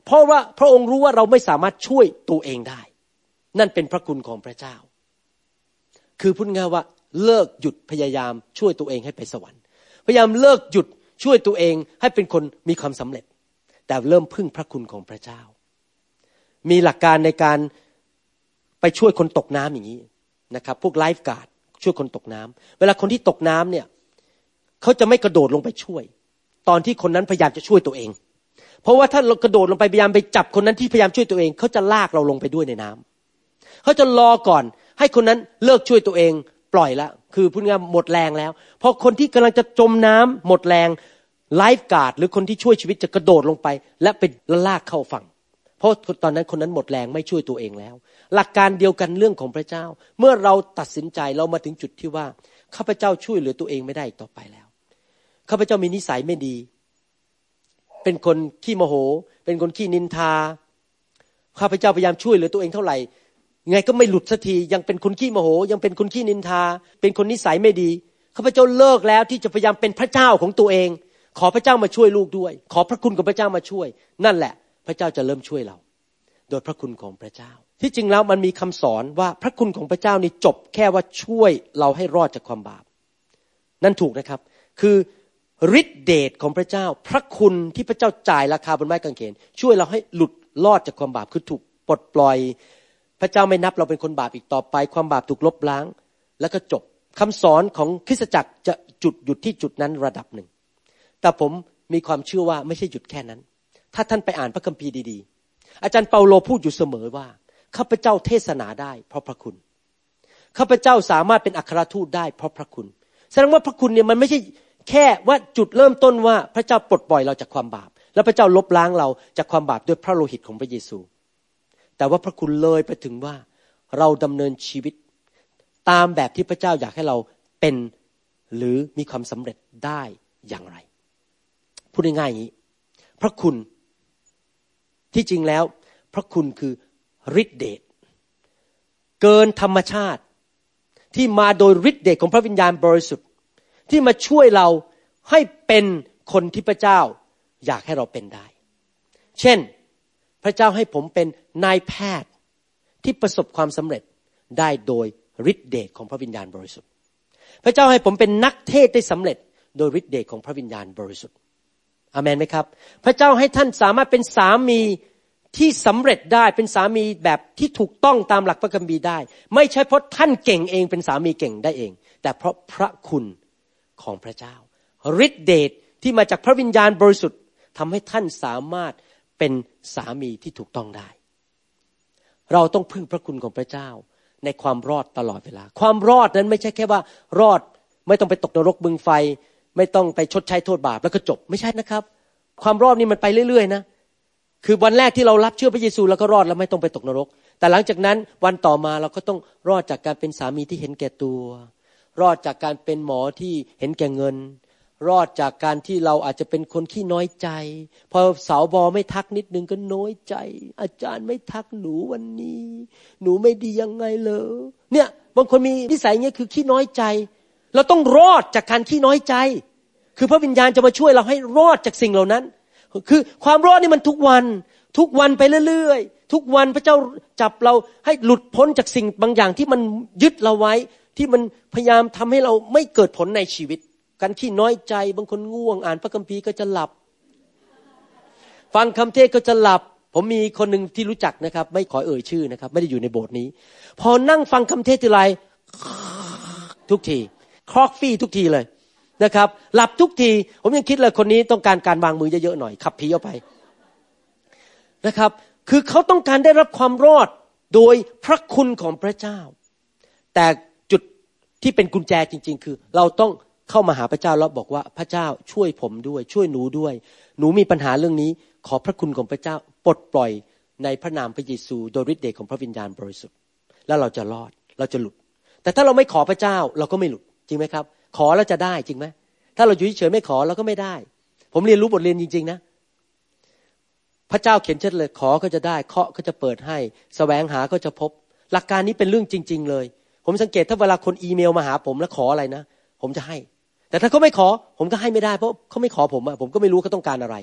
เพราะว่าพระองค์รู้ว่าเราไม่สามารถช่วยตัวเองได้นั่นเป็นพระคุณของพระเจ้าคือพูดง่ายว่าเลิกหยุดพยายามช่วยตัวเองให้ไปสวรรค์พยายามเลิกหยุดช่วยตัวเองให้เป็นคนมีความสำเร็จแต่เริ่มพึ่งพระคุณของพระเจ้ามีหลักการในการไปช่วยคนตกน้ำอย่างนี้นะครับพวกไลฟ์การ์ดช่วยคนตกน้ำเวลาคนที่ตกน้ำเนี่ยเขาจะไม่กระโดดลงไปช่วยตอนที่คนนั้นพยายามจะช่วยตัวเองเพราะว่าถ้าเรากระโดดลงไปพยายามไปจับคนนั้นที่พยายามช่วยตัวเองเขาจะลากเราลงไปด้วยในน้ำเขาจะรอก่อนให้คนนั้นเลิกช่วยตัวเองปล่อยละคือพูดง่ายหมดแรงแล้วพอคนที่กำลังจะจมน้ำหมดแรงไลฟ์การ์ดหรือคนที่ช่วยชีวิตจะกระโดดลงไปและไปลากเข้าฝั่งเพราะตอนนั้นคนนั้นหมดแรงไม่ช่วยตัวเองแล้วหลักการเดียวกันเรื่องของพระเจ้าเมื่อเราตัดสินใจเรามาถึงจุดที่ว่าข้าพเจ้าช่วยเหลือตัวเองไม่ได้อีกต่อไปแล้วข้าพเจ้ามีนิสัยไม่ดีเป็นคนขี้โมโหเป็นคนขี้นินทาข้าพเจ้าพยายามช่วยเหลือตัวเองเท่าไหร่ไงก็ไม่หลุดสักทียังเป็นคนขี้โมโหยังเป็นคนขี้นินทาเป็นคนนิสัยไม่ดีข้าพเจ้าเลิกแล้วที่จะพยายามเป็นพระเจ้าของตัวเองขอพระเจ้ามาช่วยลูกด้วยขอพระคุณของพระเจ้ามาช่วยนั่นแหละพระเจ้าจะเริ่มช่วยเราโดยพระคุณของพระเจ้าที่จริงแล้วมันมีคำสอนว่าพระคุณของพระเจ้านี่จบแค่ว่าช่วยเราให้รอดจากความบาปนั่นถูกนะครับคือฤทธิเดชของพระเจ้าพระคุณที่พระเจ้าจ่ายราคาบนไม้กางเขนช่วยเราให้หลุดรอดจากความบาปคือถูกปลดปล่อยพระเจ้าไม่นับเราเป็นคนบาปอีกต่อไปความบาปถูกลบล้างแล้วก็จบคำสอนของคริสตจักรจะจุดหยุดที่จุดนั้นระดับหนึ่งแต่ผมมีความเชื่อว่าไม่ใช่หยุดแค่นั้นถ้าท่านไปอ่านพระคัมภีร์ดีๆอาจารย์เปาโลพูดอยู่เสมอว่าข้าพเจ้าเทศนาได้เพราะพระคุณข้าพเจ้าสามารถเป็นอัครทูตได้เพราะพระคุณแสดงว่าพระคุณเนี่ยมันไม่ใช่แค่ว่าจุดเริ่มต้นว่าพระเจ้าปลดปล่อยเราจากความบาปแล้วพระเจ้าลบล้างเราจากความบาปด้วยพระโลหิตของพระเยซูแต่ว่าพระคุณเลยไปถึงว่าเราดำเนินชีวิตตามแบบที่พระเจ้าอยากให้เราเป็นหรือมีความสำเร็จได้อย่างไรพูดง่ายๆอย่างนี้พระคุณที่จริงแล้วพระคุณคือฤทธิเดชเกินธรรมชาติที่มาโดยฤทธิเดชของพระวิญญาณบริสุทธิ์ที่มาช่วยเราให้เป็นคนที่พระเจ้าอยากให้เราเป็นได้เช่นพระเจ้าให้ผมเป็นนายแพทย์ที่ประสบความสำเร็จได้โดยฤทธิเดชของพระวิญญาณบริสุทธิ์พระเจ้าให้ผมเป็นนักเทศได้สำเร็จโดยฤทธิเดชของพระวิญญาณบริสุทธิ์อาเมนไหมครับพระเจ้าให้ท่านสามารถเป็นสามีที่สำเร็จได้เป็นสามีแบบที่ถูกต้องตามหลักพระคัมภีร์ได้ไม่ใช่เพราะท่านเก่งเองเป็นสามีเก่งได้เองแต่เพราะพระคุณของพระเจ้าฤทธิเดชที่มาจากพระวิญญาณบริสุทธิ์ทำให้ท่านสามารถเป็นสามีที่ถูกต้องได้เราต้องพึ่งพระคุณของพระเจ้าในความรอดตลอดเวลาความรอดนั้นไม่ใช่แค่ว่ารอดไม่ต้องไปตกนรกบึงไฟไม่ต้องไปชดใช้โทษบาปแล้วก็จบไม่ใช่นะครับความรอดนี่มันไปเรื่อยๆนะคือวันแรกที่เรารับเชื่อพระเยซูเราก็รอดแล้วไม่ต้องไปตกนรกแต่หลังจากนั้นวันต่อมาเราก็ต้องรอดจากการเป็นสามีที่เห็นแก่ตัวรอดจากการเป็นหมอที่เห็นแก่เงินรอดจากการที่เราอาจจะเป็นคนขี้น้อยใจพอสาวบอไม่ทักนิดนึงก็น้อยใจอาจารย์ไม่ทักหนูวันนี้หนูไม่ดียังไงเลยเนี่ยบางคนมีนิสัยอย่างนี้คือขี้น้อยใจเราต้องรอดจากการขี้น้อยใจคือพระวิญญาณจะมาช่วยเราให้รอดจากสิ่งเหล่านั้นคือความรอดนี่มันทุกวันทุกวันไปเรื่อยๆทุกวันพระเจ้าจับเราให้หลุดพ้นจากสิ่งบางอย่างที่มันยึดเราไว้ที่มันพยายามทำให้เราไม่เกิดผลในชีวิตการขี้น้อยใจบางคนง่วงอ่านพระคัมภีร์ก็จะหลับฟังคำเทศก็จะหลับผมมีคนหนึ่งที่รู้จักนะครับไม่ขอเอ่ยชื่อนะครับไม่ได้อยู่ในโบสถ์นี้พอนั่งฟังคำเทศทีไรทุกทีคลอกฟี่ทุกทีเลยนะครับหลับทุกทีผมยังคิดเลยคนนี้ต้องการการวางมือเยอะๆหน่อยขับผีออกไปนะครับคือเขาต้องการได้รับความรอดโดยพระคุณของพระเจ้าแต่จุดที่เป็นกุญแจจริงๆคือเราต้องเข้ามาหาพระเจ้าแล้วบอกว่าพระเจ้าช่วยผมด้วยช่วยหนูด้วยหนูมีปัญหาเรื่องนี้ขอพระคุณของพระเจ้าปลดปล่อยในพระนามพระเยซูโดยฤทธิ์เดชของพระวิญญาณบริสุทธิ์แล้วเราจะรอดเราจะหลุดแต่ถ้าเราไม่ขอพระเจ้าเราก็ไม่หลุดจริงไหมครับขอแล้วจะได้จริงไหมถ้าเราอยู่เฉยๆไม่ขอเราก็ไม่ได้ผมเรียนรู้บทเรียนจริงๆนะพระเจ้าเขียนชัดเลยขอก็จะได้เคาะก็จะเปิดให้แสวงหาก็จะพบหลักการนี้เป็นเรื่องจริงๆเลยผมสังเกตถ้าเวลาคนอีเมลมาหาผมแล้วขออะไรนะผมจะให้แต่ถ้าเขาไม่ขอผมก็ให้ไม่ได้เพราะเขาไม่ขอผมอะผมก็ไม่รู้เขาต้องการอะไร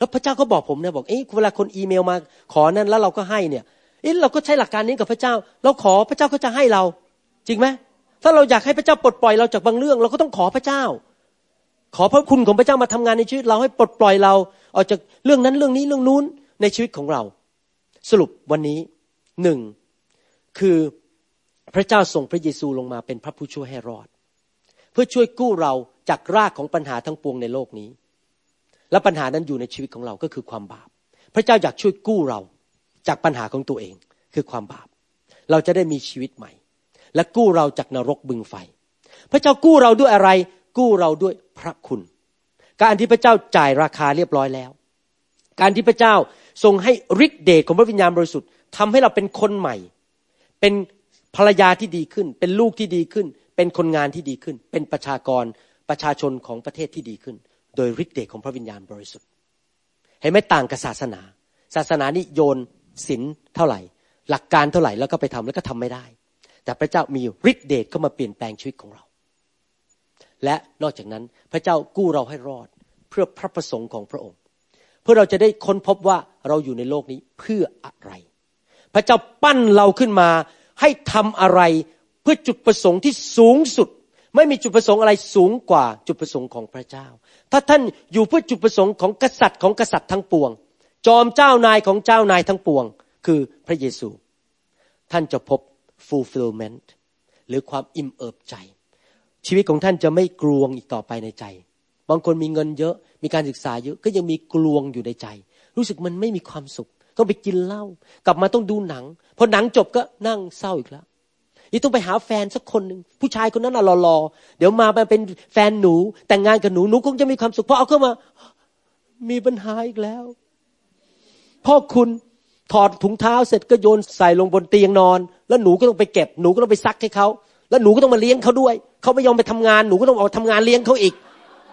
แล้วพระเจ้าก็บอกผมนะบอกเอ๊ะเวลาคนอีเมลมาขอนั้นแล้วเราก็ให้เนี่ยเอ๊ะเราก็ใช้หลักการนี้กับพระเจ้าเราขอพระเจ้าก็จะให้เราจริงไหมถ้าเราอยากให้พระเจ้าปลดปล่อยเราจากบางเรื่องเราก็ต้องขอพระเจ้าขอพระคุณของพระเจ้ามาทำงานในชีวิตเราให้ปลดปล่อยเราออกจากเรื่องนั้นเรื่องนี้เรื่องนู้นในชีวิตของเราสรุปวันนี้หนึ่งคือพระเจ้าส่งพระเยซูลงมาเป็นพระผู้ช่วยให้รอดเพื่อช่วยกู้เราจากรากของปัญหาทั้งปวงในโลกนี้และปัญหานั้นอยู่ในชีวิตของเราก็คือความบาปพระเจ้าอยากช่วยกู้เราจากปัญหาของตัวเองคือความบาปเราจะได้มีชีวิตใหม่และกู้เราจากนรกบึงไฟพระเจ้ากู้เราด้วยอะไรกู้เราด้วยพระคุณการที่พระเจ้าจ่ายราคาเรียบร้อยแล้วการที่พระเจ้าทรงให้ฤทธิ์เดชของพระวิญญาณบริสุทธิ์ทำให้เราเป็นคนใหม่เป็นภรรยาที่ดีขึ้นเป็นลูกที่ดีขึ้นเป็นคนงานที่ดีขึ้นเป็นประชากรประชาชนของประเทศที่ดีขึ้นโดยฤทธิ์เดชของพระวิญญาณบริสุทธิ์เห็นไหมต่างกับศาสนาศาสนานี่โยนศีลเท่าไหร่หลักการเท่าไหร่แล้วก็ไปทำแล้วก็ทำไม่ได้แต่พระเจ้ามีฤทธิ์เดชเข้ามาเปลี่ยนแปลงชีวิตของเราและนอกจากนั้นพระเจ้ากู้เราให้รอดเพื่อพระประสงค์ของพระองค์เพื่อเราจะได้ค้นพบว่าเราอยู่ในโลกนี้เพื่ออะไรพระเจ้าปั้นเราขึ้นมาให้ทำอะไรเพื่อจุดประสงค์ที่สูงสุดไม่มีจุดประสงค์อะไรสูงกว่าจุดประสงค์ของพระเจ้าถ้าท่านอยู่เพื่อจุดประสงค์ของกษัตริย์ของกษัตริย์ทั้งปวงจอมเจ้านายของเจ้านายทั้งปวงคือพระเยซูท่านจะพบ fulfillment หรือความอิ่มเอิบใจชีวิตของท่านจะไม่กลวงอีกต่อไปในใจบางคนมีเงินเยอะมีการศึกษาเยอะก็ยังมีกลวงอยู่ในใจรู้สึกมันไม่มีความสุขต้องไปกินเหล้ากลับมาต้องดูหนังพอหนังจบก็นั่งเศร้าอีกแล้วนี่ต้องไปหาแฟนสักคนนึงผู้ชายคนนั้นน่ะหล่อๆเดี๋ยวมาเป็นแฟนหนูแต่งงานกับหนูหนูคงจะมีความสุขพอเอาเข้ามามีปัญหาอีกแล้วพ่อคุณถอดถุงเท้าเสร็จก็โยนใส่ลงบนเตียงนอนแล้วหนูก็ต้องไปเก็บหนูก็ต้องไปซักให้เขาแล้วหนูก็ต้องมาเลี้ยงเขาด้วยเขาไม่ยอมไปทำงานหนูก็ต้องออกทำงานเลี้ยงเขาอีก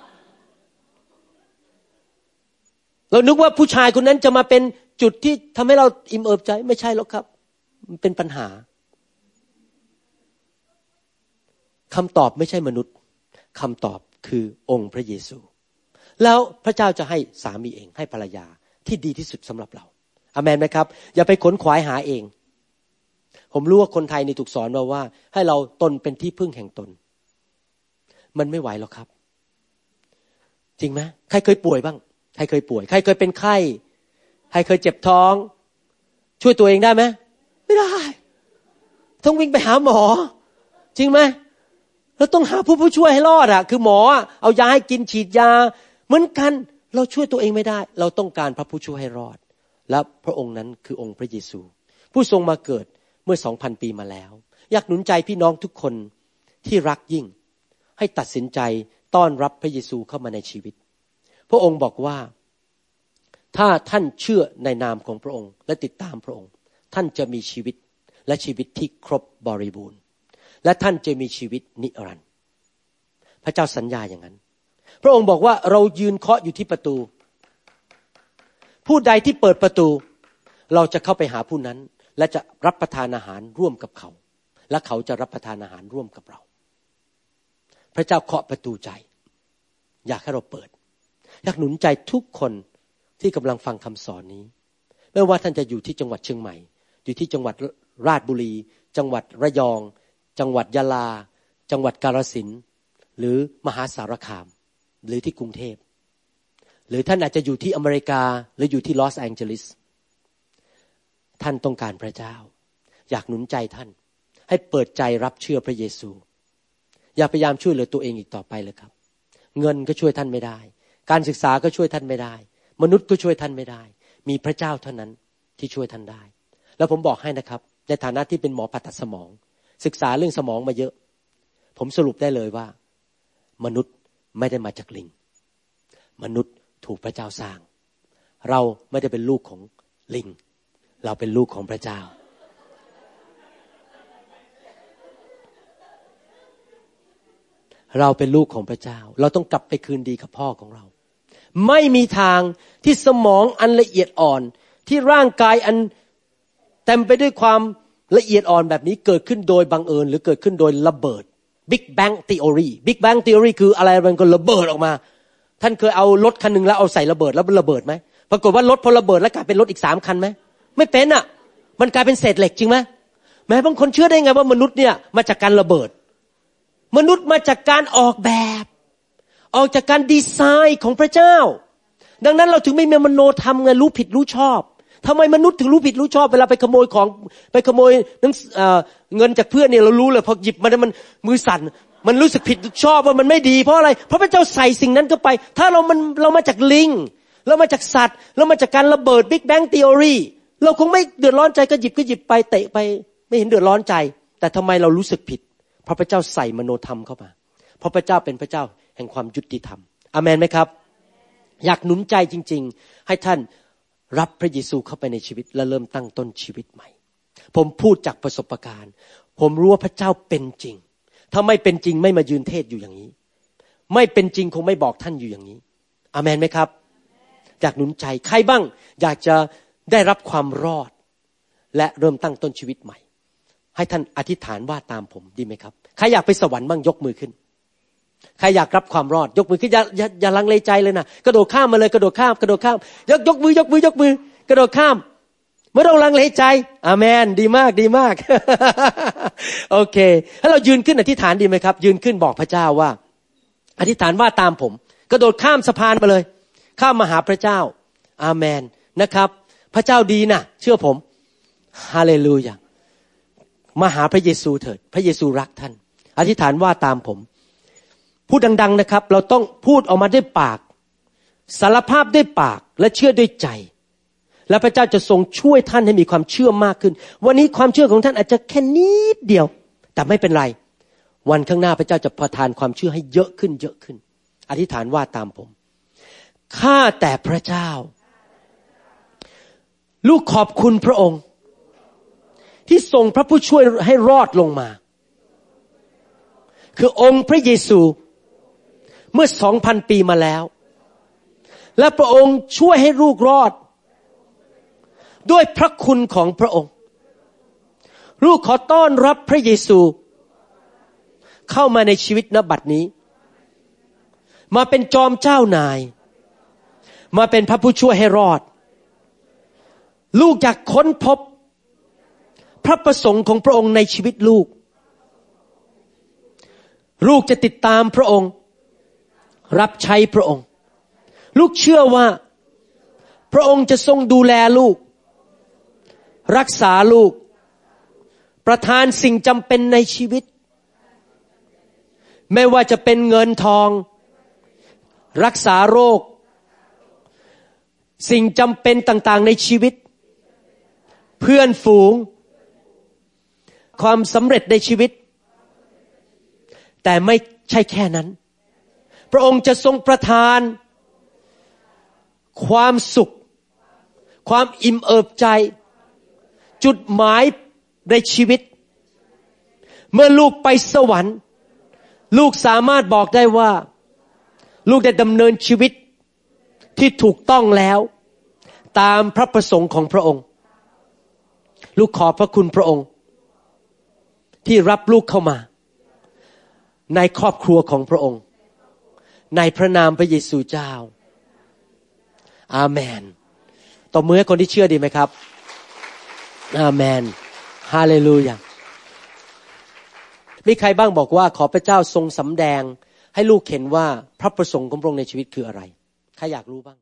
เรานึกว่าผู้ชายคนนั้นจะมาเป็นจุดที่ทำให้เราอิ่มเอิบใจไม่ใช่หรอกครับมันเป็นปัญหาคำตอบไม่ใช่มนุษย์คำตอบคือองค์พระเยซูแล้วพระเจ้าจะให้สามีเองให้ภรรยาที่ดีที่สุดสำหรับเราอาเมนไหมครับอย่าไปขนขวายหาเองผมรู้ว่าคนไทยนี่ถูกสอนมาว่าให้เราตนเป็นที่พึ่งแห่งตนมันไม่ไหวหรอกครับจริงไหมใครเคยป่วยบ้างใครเคยป่วยใครเคยเป็นไข้ใครเคยเจ็บท้องช่วยตัวเองได้ไหมไม่ได้ต้องวิ่งไปหาหมอจริงไหมแล้วต้องหาผู้ผู้ช่วยให้รอดอ่ะคือหมอเอายาให้กินฉีดยาเหมือนกันเราช่วยตัวเองไม่ได้เราต้องการพระผู้ช่วยให้รอดและพระองค์นั้นคือองค์พระเยซูผู้ทรงมาเกิดเมื่อ สองพัน ปีมาแล้วอยากหนุนใจพี่น้องทุกคนที่รักยิ่งให้ตัดสินใจต้อนรับพระเยซูเข้ามาในชีวิตพระองค์บอกว่าถ้าท่านเชื่อในนามของพระองค์และติดตามพระองค์ท่านจะมีชีวิตและชีวิตที่ครบบริบูรณ์และท่านจะมีชีวิตนิรันดร์พระเจ้าสัญญาอย่างนั้นพระองค์บอกว่าเรายืนเคาะอยู่ที่ประตูผู้ใดที่เปิดประตูเราจะเข้าไปหาผู้นั้นและจะรับประทานอาหารร่วมกับเขาและเขาจะรับประทานอาหารร่วมกับเราพระเจ้าเคาะประตูใจอยากให้เราเปิดอยากหนุนใจทุกคนที่กำลังฟังคำสอนนี้ไม่ว่าท่านจะอยู่ที่จังหวัดเชียงใหม่อยู่ที่จังหวัดราชบุรีจังหวัดระยองจังหวัดยะลาจังหวัดกาฬสินธุ์หรือมหาสารคามหรือที่กรุงเทพหรือท่านอาจจะอยู่ที่อเมริกาหรืออยู่ที่ลอสแองเจลิสท่านต้องการพระเจ้าอยากหนุนใจท่านให้เปิดใจรับเชื่อพระเยซูอย่าพยายามช่วยเหลือตัวเองอีกต่อไปเลยครับเงินก็ช่วยท่านไม่ได้การศึกษาก็ช่วยท่านไม่ได้มนุษย์ก็ช่วยท่านไม่ได้มีพระเจ้าเท่านั้นที่ช่วยท่านได้แล้วผมบอกให้นะครับในฐานะที่เป็นหมอผ่าตัดสมองศึกษาเรื่องสมองมาเยอะผมสรุปได้เลยว่ามนุษย์ไม่ได้มาจากลิงมนุษย์ถูกพระเจ้าสร้างเราไม่ได้เป็นลูกของลิงเราเป็นลูกของพระเจ้าเราเป็นลูกของพระเจ้าเราต้องกลับไปคืนดีกับพ่อของเราไม่มีทางที่สมองอันละเอียดอ่อนที่ร่างกายอันเต็มไปด้วยความละเอียดอ่อนแบบนี้เกิดขึ้นโดยบังเอิญหรือเกิดขึ้นโดยระเบิด Big Bang Theory Big Bang Theory คืออะไรมันก็ระเบิดออกมาท่านเคยเอารถคันนึงแล้วเอาใส่ระเบิดแล้วมันระเบิดไหมปรากฏว่ารถพอระเบิดแล้วกลายเป็นรถอีกสามคันไหมไม่เป็นอ่ะมันกลายเป็นเศษเหล็กจริงไหมแม้บางคนเชื่อได้ไงว่ามนุษย์เนี่ยมาจากการระเบิดมนุษย์มาจากการออกแบบออกจากการดีไซน์ของพระเจ้าดังนั้นเราถึงไม่มีมโนธรรมไงรู้ผิดรู้ชอบทำไมมนุษย์ถึงรู้ผิดรู้ชอบเวลาไปขโมยของไปขโมยเงินจากเพื่อนเนี่ยเรารู้เลยพอหยิบมันมันมือสั่นมันรู้สึกผิดชอบว่ามันไม่ดีเพราะอะไรเพราะพระเจ้าใส่สิ่งนั้นเข้าไปถ้าเรามันเรามาจากลิงเรามาจากสัตว์เรามาจากการระเบิด Big Bang Theory เราคงไม่เดือดร้อนใจก็หยิบก็หยิบไปเตะไปไม่เห็นเดือดร้อนใจแต่ทำไมเรารู้สึกผิดเพราะพระเจ้าใส่มโนธรรมเข้ามาเพราะพระเจ้าเป็นพระเจ้าแห่งความยุติธรรมอาเมนไหมครับอยากหนุนใจจริงๆให้ท่านรับพระเยซูเข้าไปในชีวิตและเริ่มตั้งต้นชีวิตใหม่ผมพูดจากประสบการณ์ผมรู้ว่าพระเจ้าเป็นจริงถ้าไม่เป็นจริงไม่มายืนเทศอยู่อย่างนี้ไม่เป็นจริงคงไม่บอกท่านอยู่อย่างนี้อาเมนไหมครับอยากหนุนใจใครบ้างอยากจะได้รับความรอดและเริ่มตั้งต้นชีวิตใหม่ให้ท่านอธิษฐานว่าตามผมดีไหมครับใครอยากไปสวรรค์บ้างยกมือขึ้นใครอยากรับความรอดยกมือขึ้นอย่าอย่าอย่าลังเลใจเลยนะกระโดดข้ามมาเลยกระโดดข้ามกระโดดข้ามยกยกมือยกมือยกมือกระโดดข้ามไม่ต้องลังเลใจอาเมนดีมากดีมาก โอเคถ้าเรายืนขึ้นอธิษฐานดีไหมครับยืนขึ้นบอกพระเจ้าว่าอธิษฐานว่าตามผมกระโดดข้ามสะพานมาเลยข้ามมาหาพระเจ้าอาเมนนะครับพระเจ้าดีนะเชื่อผมฮาเลลูยามาหาพระเยซูเถิดพระเยซูรักท่านอธิษฐานว่าตามผมพูดดังๆนะครับเราต้องพูดออกมาด้วยปากสารภาพด้วยปากและเชื่อด้วยใจและพระเจ้าจะทรงช่วยท่านให้มีความเชื่อมากขึ้นวันนี้ความเชื่อของท่านอาจจะแค่นิดเดียวแต่ไม่เป็นไรวันข้างหน้าพระเจ้าจะประทานความเชื่อให้เยอะขึ้นเยอะขึ้นอธิษฐานว่าตามผมข้าแต่พระเจ้าลูกขอบคุณพระองค์ที่ทรงพระผู้ช่วยให้รอดลงมาคือองค์พระเยซูเมื่อ สองพัน ปีมาแล้วและพระองค์ช่วยให้ลูกรอดด้วยพระคุณของพระองค์ลูกขอต้อนรับพระเยซูเข้ามาในชีวิตณบัดนี้มาเป็นจอมเจ้านายมาเป็นพระผู้ช่วยให้รอดลูกอยากค้นพบพระประสงค์ของพระองค์ในชีวิตลูกลูกจะติดตามพระองค์รับใช้พระองค์ลูกเชื่อว่าพระองค์จะทรงดูแลลูกรักษาลูกประทานสิ่งจำเป็นในชีวิตไม่ว่าจะเป็นเงินทองรักษาโรคสิ่งจำเป็นต่างๆในชีวิตเพื่อนฝูงความสำเร็จในชีวิตแต่ไม่ใช่แค่นั้นพระองค์จะทรงประทานความสุขความอิ่มเอิบใจจุดหมายในชีวิตเมื่อลูกไปสวรรค์ลูกสามารถบอกได้ว่าลูกได้ดำเนินชีวิตที่ถูกต้องแล้วตามพระประสงค์ของพระองค์ลูกขอบพระคุณพระองค์ที่รับลูกเข้ามาในครอบครัวของพระองค์ในพระนามพระเยซูเจ้าอาเมนตบมือให้คนที่เชื่อดีไหมครับอาเมนฮาเลลูยามีใครบ้างบอกว่าขอพระเจ้าทรงสำแดงให้ลูกเห็นว่าพระประสงค์ของพระองค์ในชีวิตคืออะไรใครอยากรู้บ้าง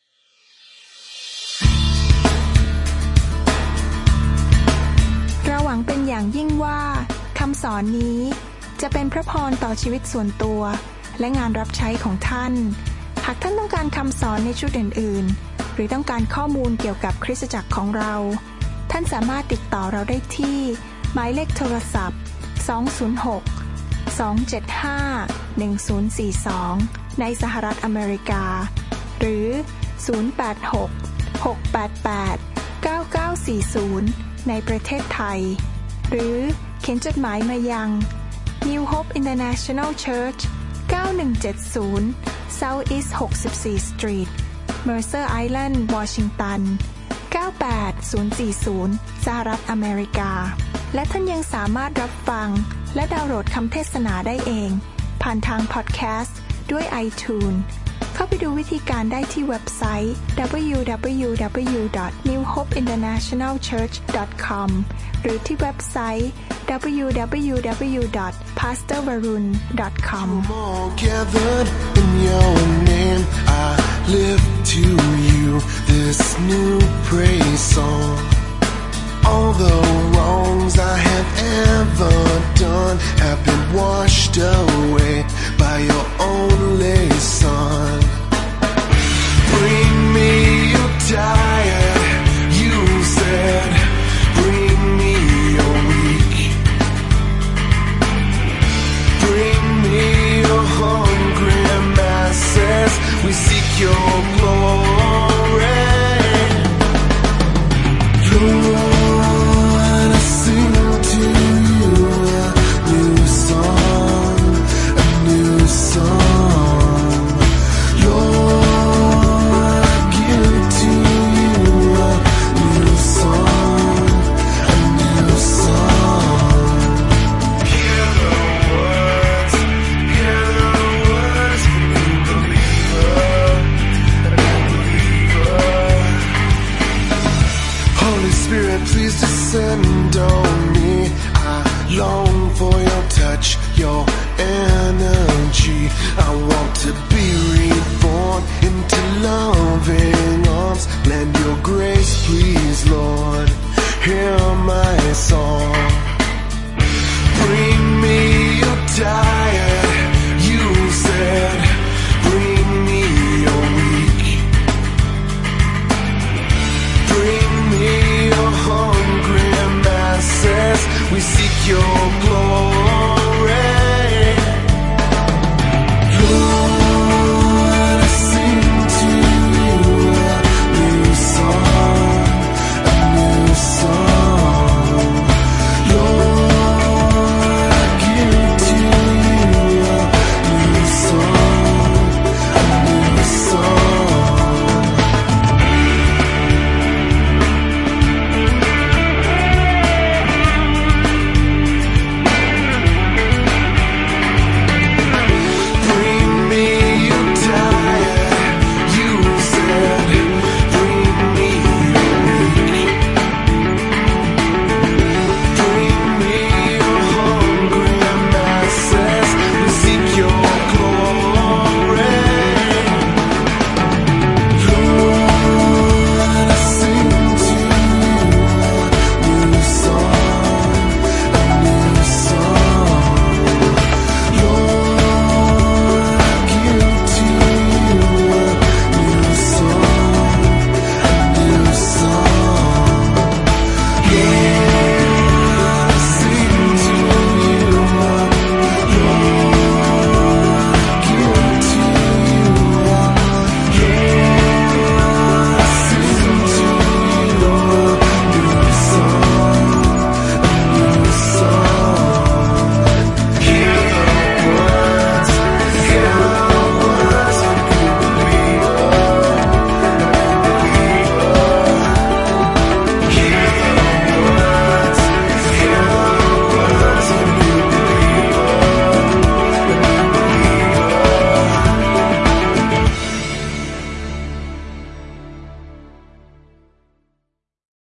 เราหวังเป็นอย่างยิ่งว่าคำสอนนี้จะเป็นพระพรต่อชีวิตส่วนตัวและงานรับใช้ของท่านหากท่านต้องการคำสอนในชุดอื่นๆหรือต้องการข้อมูลเกี่ยวกับคริสตจักรของเราท่านสามารถติดต่อเราได้ที่หมายเลขโทรศัพท์สอง ศูนย์ หก สอง เจ็ด ห้า หนึ่ง ศูนย์ สี่ สองในสหรัฐอเมริกาหรือศูนย์ แปด หก หก แปด แปด เก้า เก้า สี่ ศูนย์ในประเทศไทยหรือเขียนจดหมายมายัง New Hope International Church เก้าหนึ่งเจ็ดศูนย์ South East หกสิบสี่ Street Mercer Island Washington เก้าแปดศูนย์สี่ศูนย์สหรัฐอเมริกาและท่านยังสามารถรับฟังและดาวน์โหลดคำเทศนาได้เองผ่านทางพอดแคสต์ด้วย iTunes ขเข้าไปดูวิธีการได้ที่เว็บไซต์ ดับเบิลยู ดับเบิลยู ดับเบิลยู ดอท นิว โฮป อินเตอร์เนชั่นแนล เชิร์ช ดอท คอม หรือที่เว็บไซต์ ดับเบิลยู ดับเบิลยู ดับเบิลยู ดอท พาสเตอร์ วรุณ ดอท คอม Gathered in your name, I lift to you this new praise song. All the wrongs I have ever done have been washed away by your only Son. Bring me your tired, you said, bring me your weak. Bring me your hungry masses, we seek your glory. Lord, I sing to you a new song, a new song. Lord, I give to you a new song, a new song. Hear the words, hear the words, new believer, new believer. Holy Spirit, please descend on me. I long for your touch, your energy. I want to be reborn into loving arms. Lend your grace, please, Lord. Hear my song. Bring me your tired, you said. Bring me your weak. Bring me your hungry masses, we seek your glory.